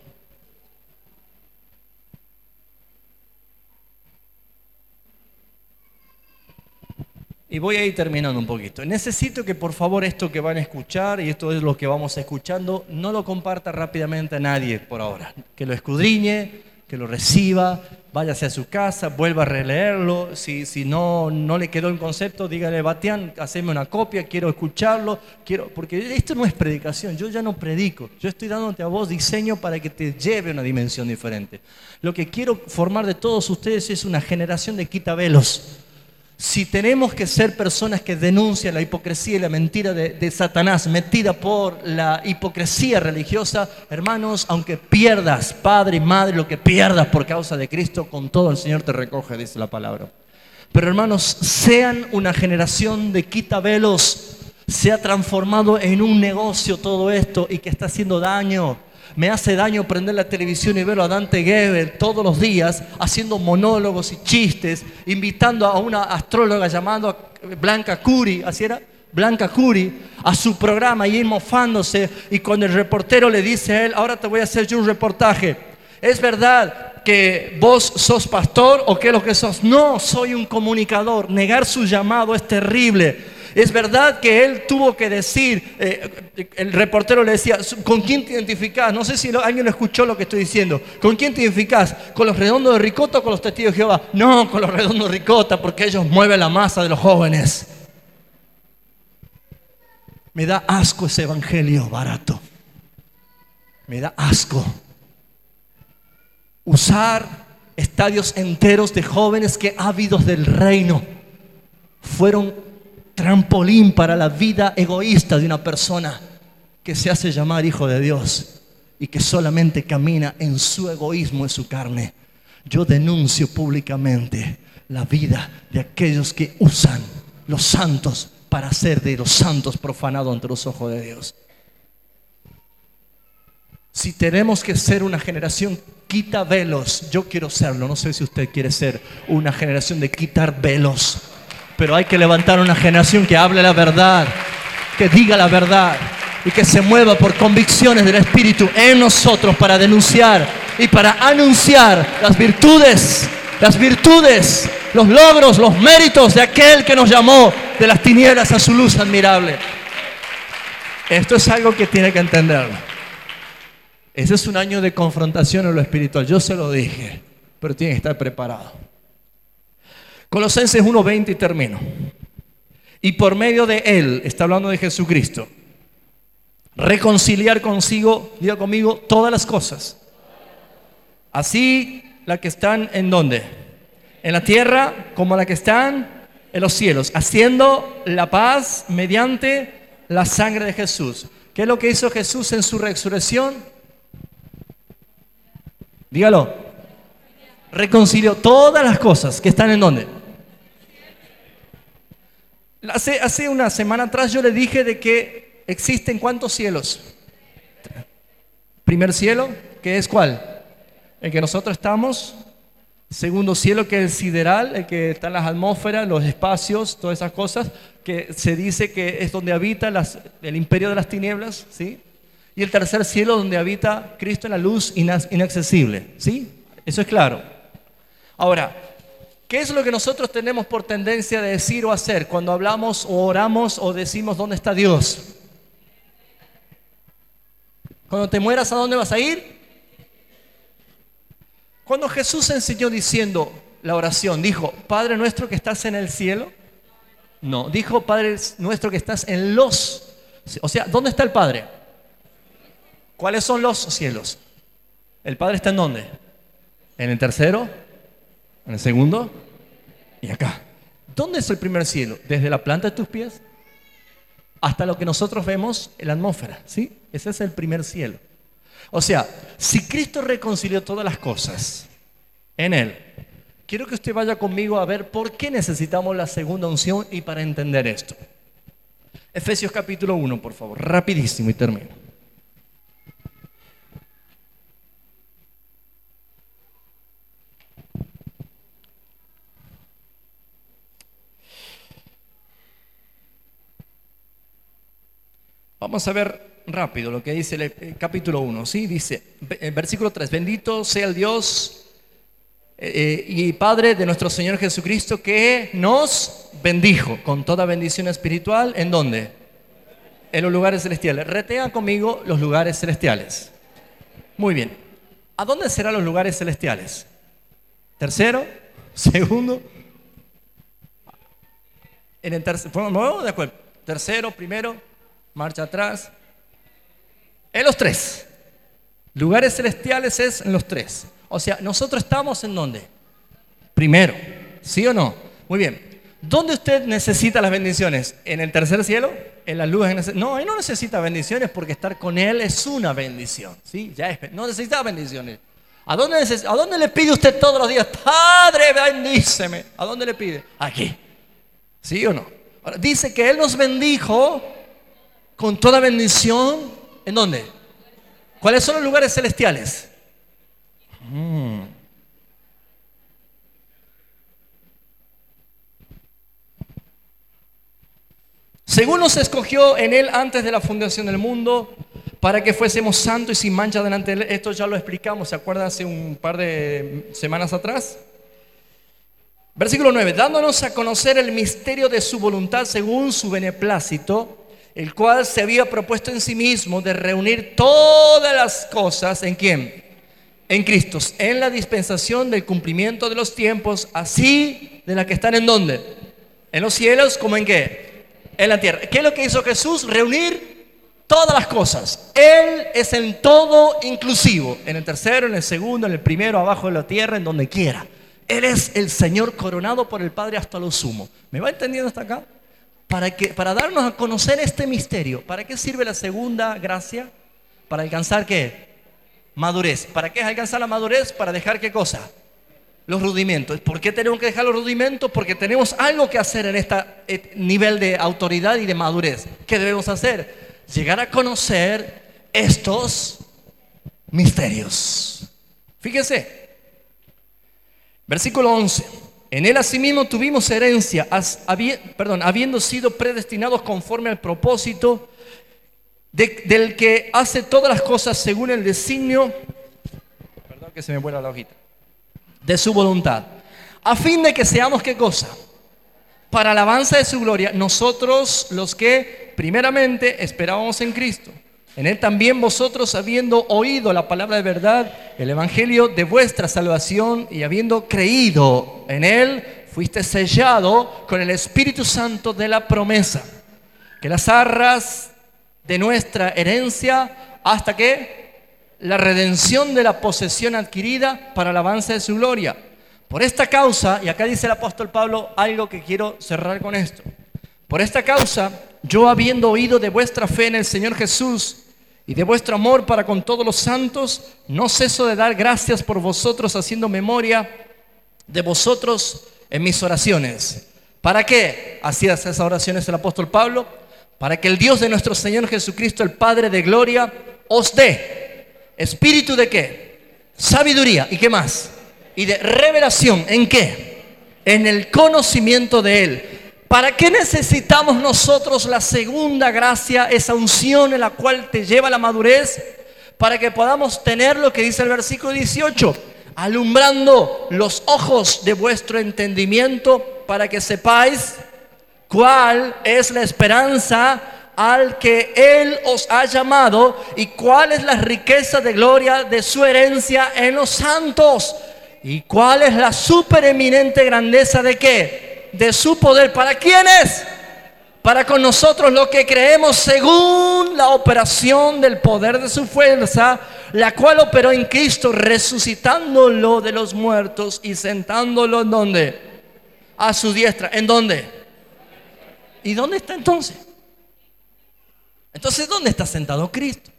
Y voy a ir terminando un poquito. Necesito que por favor esto que van a escuchar, y esto es lo que vamos escuchando, no lo comparta rápidamente a nadie por ahora. Que lo escudriñe, que lo reciba, váyase a su casa, vuelva a releerlo. Si no le quedó el concepto, dígale, Batián, haceme una copia, quiero escucharlo. Porque esto no es predicación, yo ya no predico. Yo estoy dándote a vos diseño para que te lleve a una dimensión diferente. Lo que quiero formar de todos ustedes es una generación de quitavelos. Si tenemos que ser personas que denuncian la hipocresía y la mentira de Satanás, metida por la hipocresía religiosa, hermanos, aunque pierdas padre y madre, lo que pierdas por causa de Cristo, con todo el Señor te recoge, dice la palabra. Pero hermanos, sean una generación de quitavelos. Se ha transformado en un negocio todo esto y que está haciendo daño. Me hace daño prender la televisión y verlo a Dante Gebel todos los días haciendo monólogos y chistes, invitando a una astróloga llamada Blanca Curi, ¿así era? Blanca Curi, a su programa y ir mofándose. Y cuando el reportero le dice a él, ahora te voy a hacer yo un reportaje, ¿es verdad que vos sos pastor o qué es lo que sos? No, soy un comunicador. Negar su llamado es terrible. Es verdad que él tuvo que decir, el reportero le decía, ¿con quién te identificás? No sé si alguien lo escuchó lo que estoy diciendo. ¿Con quién te identificás? ¿Con los redondos de ricota o con los testigos de Jehová? No, con los redondos de ricota, porque ellos mueven la masa de los jóvenes. Me da asco ese evangelio barato. Me da asco. Usar estadios enteros de jóvenes que ávidos del reino fueron trampolín para la vida egoísta de una persona que se hace llamar hijo de Dios y que solamente camina en su egoísmo, en su carne. Yo denuncio públicamente la vida de aquellos que usan los santos para hacer de los santos profanados ante los ojos de Dios. Si tenemos que ser una generación quita velos, yo quiero serlo, no sé si usted quiere ser una generación de quitar velos, pero hay que levantar una generación que hable la verdad, que diga la verdad y que se mueva por convicciones del Espíritu en nosotros para denunciar y para anunciar las virtudes, los logros, los méritos de aquel que nos llamó de las tinieblas a su luz admirable. Esto es algo que tiene que entenderlo. Ese es un año de confrontación en lo espiritual, yo se lo dije, pero tiene que estar preparado. Colosenses 1:20 y termino. Y por medio de Él, está hablando de Jesucristo, reconciliar consigo, diga conmigo, todas las cosas. Así las que están en ¿dónde? En la tierra como las que están en los cielos, haciendo la paz mediante la sangre de Jesús. ¿Qué es lo que hizo Jesús en su resurrección? Dígalo. Reconcilió todas las cosas que están en ¿dónde? Hace una semana atrás yo le dije de que existen ¿cuántos cielos? Primer cielo, ¿que es cuál? El que nosotros estamos. Segundo cielo, que es el sideral, el que está en las atmósferas, los espacios, todas esas cosas, que se dice que es donde habita el imperio de las tinieblas, ¿sí? Y el tercer cielo, donde habita Cristo en la luz inaccesible, ¿sí? Eso es claro. Ahora, ¿qué es lo que nosotros tenemos por tendencia de decir o hacer cuando hablamos o oramos o decimos dónde está Dios? Cuando te mueras, ¿a dónde vas a ir? Cuando Jesús enseñó diciendo la oración, ¿dijo Padre nuestro que estás en el cielo? No, dijo Padre nuestro que estás en los... O sea, ¿dónde está el Padre? ¿Cuáles son los cielos? ¿El Padre está en dónde? ¿En el tercero? ¿En el segundo? Y acá. ¿Dónde es el primer cielo? Desde la planta de tus pies hasta lo que nosotros vemos en la atmósfera, ¿sí? Ese es el primer cielo. O sea, si Cristo reconcilió todas las cosas en Él, quiero que usted vaya conmigo a ver por qué necesitamos la segunda unción y para entender esto. Efesios capítulo 1, por favor, rapidísimo y termino. Vamos a ver rápido lo que dice el capítulo 1, ¿sí? Dice, versículo 3, bendito sea el Dios y Padre de nuestro Señor Jesucristo, que nos bendijo con toda bendición espiritual. ¿En dónde? En los lugares celestiales. Retea conmigo los lugares celestiales. Muy bien. ¿A dónde serán los lugares celestiales? ¿Tercero? ¿Segundo? En el tercero, no, de acuerdo. Tercero, primero, marcha atrás. En los tres. Lugares celestiales es en los tres. O sea, nosotros estamos en ¿dónde? Primero. ¿Sí o no? Muy bien. ¿Dónde usted necesita las bendiciones? ¿En el tercer cielo? ¿En las luces? No, él no necesita bendiciones porque estar con Él es una bendición. ¿Sí? No necesita bendiciones. ¿A dónde le pide usted todos los días? Padre, bendíceme. ¿A dónde le pide? Aquí. ¿Sí o no? Ahora, dice que Él nos bendijo con toda bendición. ¿En dónde? ¿Cuáles son los lugares celestiales? Según nos escogió en Él antes de la fundación del mundo, para que fuésemos santos y sin mancha delante de Él. Esto ya lo explicamos, ¿se acuerdan? Hace un par de semanas atrás. Versículo 9, dándonos a conocer el misterio de su voluntad según su beneplácito, el cual se había propuesto en sí mismo de reunir todas las cosas, ¿en quién? En Cristo, en la dispensación del cumplimiento de los tiempos, así de las que están en ¿dónde? En los cielos, ¿como en qué? En la tierra. ¿Qué es lo que hizo Jesús? Reunir todas las cosas. Él es en todo inclusivo, en el tercero, en el segundo, en el primero, abajo de la tierra, en donde quiera. Él es el Señor coronado por el Padre hasta lo sumo. ¿Me va entendiendo hasta acá? Para darnos a conocer este misterio. ¿Para qué sirve la segunda gracia? Para alcanzar ¿qué? Madurez. ¿Para qué es alcanzar la madurez? Para dejar ¿qué cosa? los rudimentos. ¿Por qué tenemos que dejar los rudimentos? Porque tenemos algo que hacer en este nivel de autoridad y de madurez. ¿Qué debemos hacer? Llegar a conocer estos misterios. Fíjense, versículo 11. En él asimismo tuvimos herencia, habiendo sido predestinados conforme al propósito del que hace todas las cosas según el designio, perdón que se me vuela la hojita, de su voluntad, a fin de que seamos, ¿qué cosa? Para alabanza de su gloria, nosotros los que primeramente esperábamos en Cristo. En él también vosotros, habiendo oído la palabra de verdad, el evangelio de vuestra salvación, y habiendo creído en él, fuiste sellado con el Espíritu Santo de la promesa, que las arras de nuestra herencia, hasta que la redención de la posesión adquirida para alabanza de su gloria. Por esta causa, y acá dice el apóstol Pablo algo que quiero cerrar con esto. Por esta causa, yo habiendo oído de vuestra fe en el Señor Jesús y de vuestro amor para con todos los santos, no ceso de dar gracias por vosotros, haciendo memoria de vosotros en mis oraciones. ¿Para qué hacía esas oraciones el apóstol Pablo? Para que el Dios de nuestro Señor Jesucristo, el Padre de gloria, os dé espíritu de ¿qué? Sabiduría. ¿Y qué más? Y de revelación. ¿En qué? En el conocimiento de Él. ¿Para qué necesitamos nosotros la segunda gracia, esa unción en la cual te lleva a la madurez? Para que podamos tener lo que dice el versículo 18, alumbrando los ojos de vuestro entendimiento, para que sepáis cuál es la esperanza al que Él os ha llamado y cuál es la riqueza de gloria de su herencia en los santos y cuál es la supereminente grandeza de ¿qué? De su poder. ¿Para quiénes? Para con nosotros los que creemos, según la operación del poder de su fuerza, la cual operó en Cristo, resucitándolo de los muertos y sentándolo ¿en dónde? A su diestra. ¿En dónde? ¿Y dónde está entonces? Entonces, ¿dónde está sentado Cristo?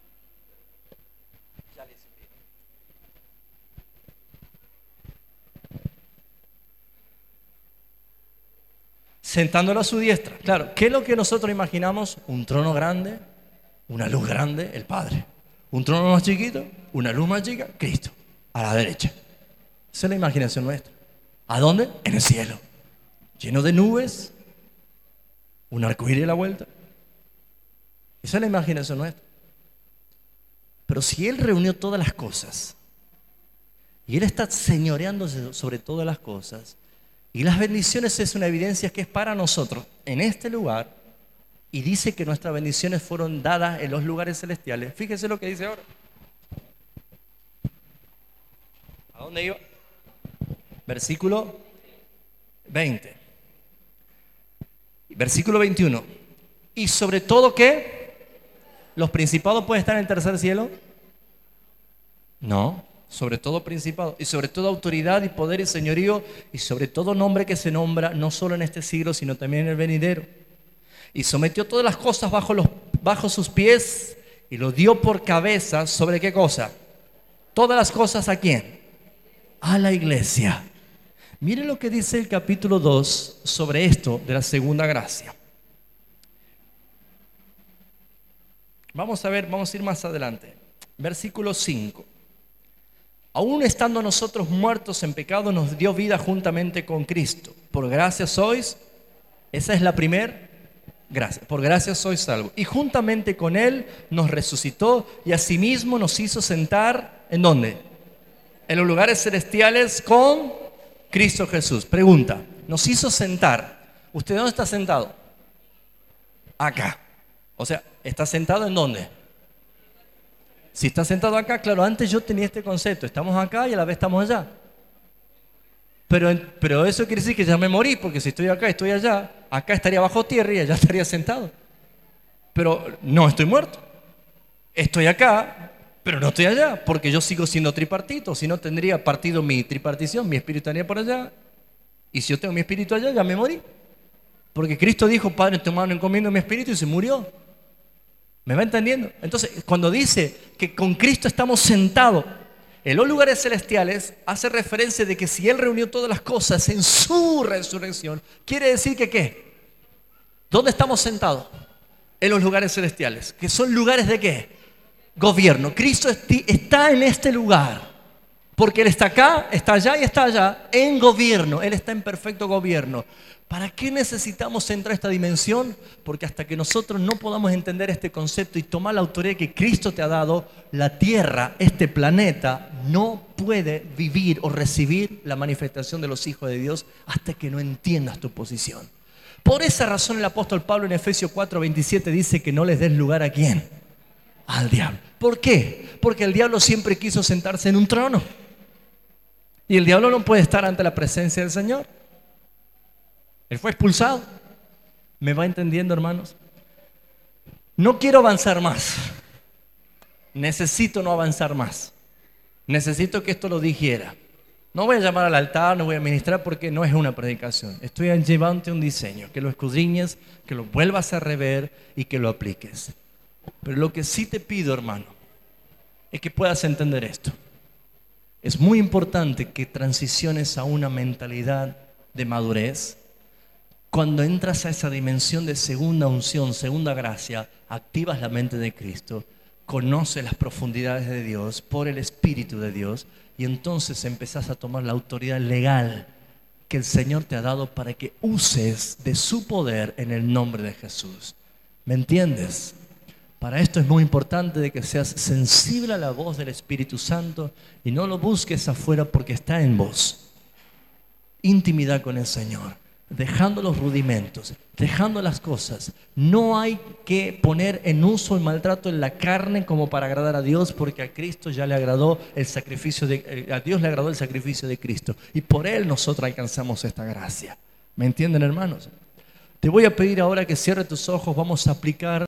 Sentándolo a su diestra. Claro, ¿qué es lo que nosotros imaginamos? Un trono grande, una luz grande, el Padre. Un trono más chiquito, una luz más chica, Cristo, a la derecha. Esa es la imaginación nuestra. ¿A dónde? En el cielo. Lleno de nubes, un arcoíris a la vuelta. Esa es la imaginación nuestra. Pero si Él reunió todas las cosas y Él está señoreándose sobre todas las cosas, y las bendiciones es una evidencia que es para nosotros en este lugar, y dice que nuestras bendiciones fueron dadas en los lugares celestiales. Fíjese lo que dice ahora. ¿A dónde iba? Versículo 20. Versículo 21. Y sobre todo, ¿qué? ¿Los principados pueden estar en el tercer cielo? No. Sobre todo principado, y sobre todo autoridad y poder y señorío, y sobre todo nombre que se nombra, no solo en este siglo, sino también en el venidero. Y sometió todas las cosas bajo sus pies, y lo dio por cabeza, ¿sobre qué cosa? Todas las cosas, ¿a quién? A la iglesia. Miren lo que dice el capítulo 2 sobre esto de la segunda gracia. Vamos a ir más adelante. Versículo 5. Aún estando nosotros muertos en pecado, nos dio vida juntamente con Cristo. Por gracia sois, esa es la primera gracia. Por gracia sois salvos. Y juntamente con Él nos resucitó y asimismo nos hizo sentar, ¿en dónde? En los lugares celestiales con Cristo Jesús. Pregunta, nos hizo sentar. ¿Usted dónde está sentado? Acá. O sea, ¿está sentado en dónde? Si está sentado acá, claro, antes yo tenía este concepto, estamos acá y a la vez estamos allá. Pero eso quiere decir que ya me morí, porque si estoy acá y estoy allá, acá estaría bajo tierra y allá estaría sentado. Pero no estoy muerto. Estoy acá, pero no estoy allá, porque yo sigo siendo tripartito. Si no, tendría partido mi tripartición, mi espíritu estaría por allá. Y si yo tengo mi espíritu allá, ya me morí. Porque Cristo dijo, Padre, en tu mano encomiendo mi espíritu, y se murió. ¿Me va entendiendo? Entonces, cuando dice que con Cristo estamos sentados En los lugares celestiales hace referencia de que si Él reunió todas las cosas en su resurrección, quiere decir que ¿qué? ¿Dónde estamos sentados? En los lugares celestiales. ¿Que son lugares de qué? Gobierno. Cristo está en este lugar. Porque Él está acá, está allá y está allá en gobierno. Él está en perfecto gobierno. ¿Para qué necesitamos entrar a esta dimensión? Porque hasta que nosotros no podamos entender este concepto y tomar la autoridad que Cristo te ha dado, la tierra, este planeta, no puede vivir o recibir la manifestación de los hijos de Dios hasta que no entiendas tu posición. Por esa razón el apóstol Pablo en Efesios 4:27 dice que no les des lugar ¿a quién? Al diablo. ¿Por qué? Porque el diablo siempre quiso sentarse en un trono. Y el diablo no puede estar ante la presencia del Señor. Él fue expulsado. ¿Me va entendiendo, hermanos? No quiero avanzar más. Necesito no avanzar más. Necesito que esto lo dijera. No voy a llamar al altar, no voy a ministrar porque no es una predicación. Estoy llevándote un diseño, que lo escudriñes, que lo vuelvas a rever y que lo apliques. Pero lo que sí te pido, hermano, es que puedas entender esto. Es muy importante que transiciones a una mentalidad de madurez. Cuando entras a esa dimensión de segunda unción, segunda gracia, activas la mente de Cristo, conoces las profundidades de Dios por el Espíritu de Dios y entonces empezás a tomar la autoridad legal que el Señor te ha dado para que uses de su poder en el nombre de Jesús. ¿Me entiendes? Para esto es muy importante de que seas sensible a la voz del Espíritu Santo y no lo busques afuera porque está en vos. Intimidad con el Señor, dejando los rudimentos, dejando las cosas. No hay que poner en uso el maltrato en la carne como para agradar a Dios, porque a Cristo ya le agradó el sacrificio a Dios le agradó el sacrificio de Cristo y por Él nosotros alcanzamos esta gracia. ¿Me entienden, hermanos? Te voy a pedir ahora que cierres tus ojos, vamos a aplicar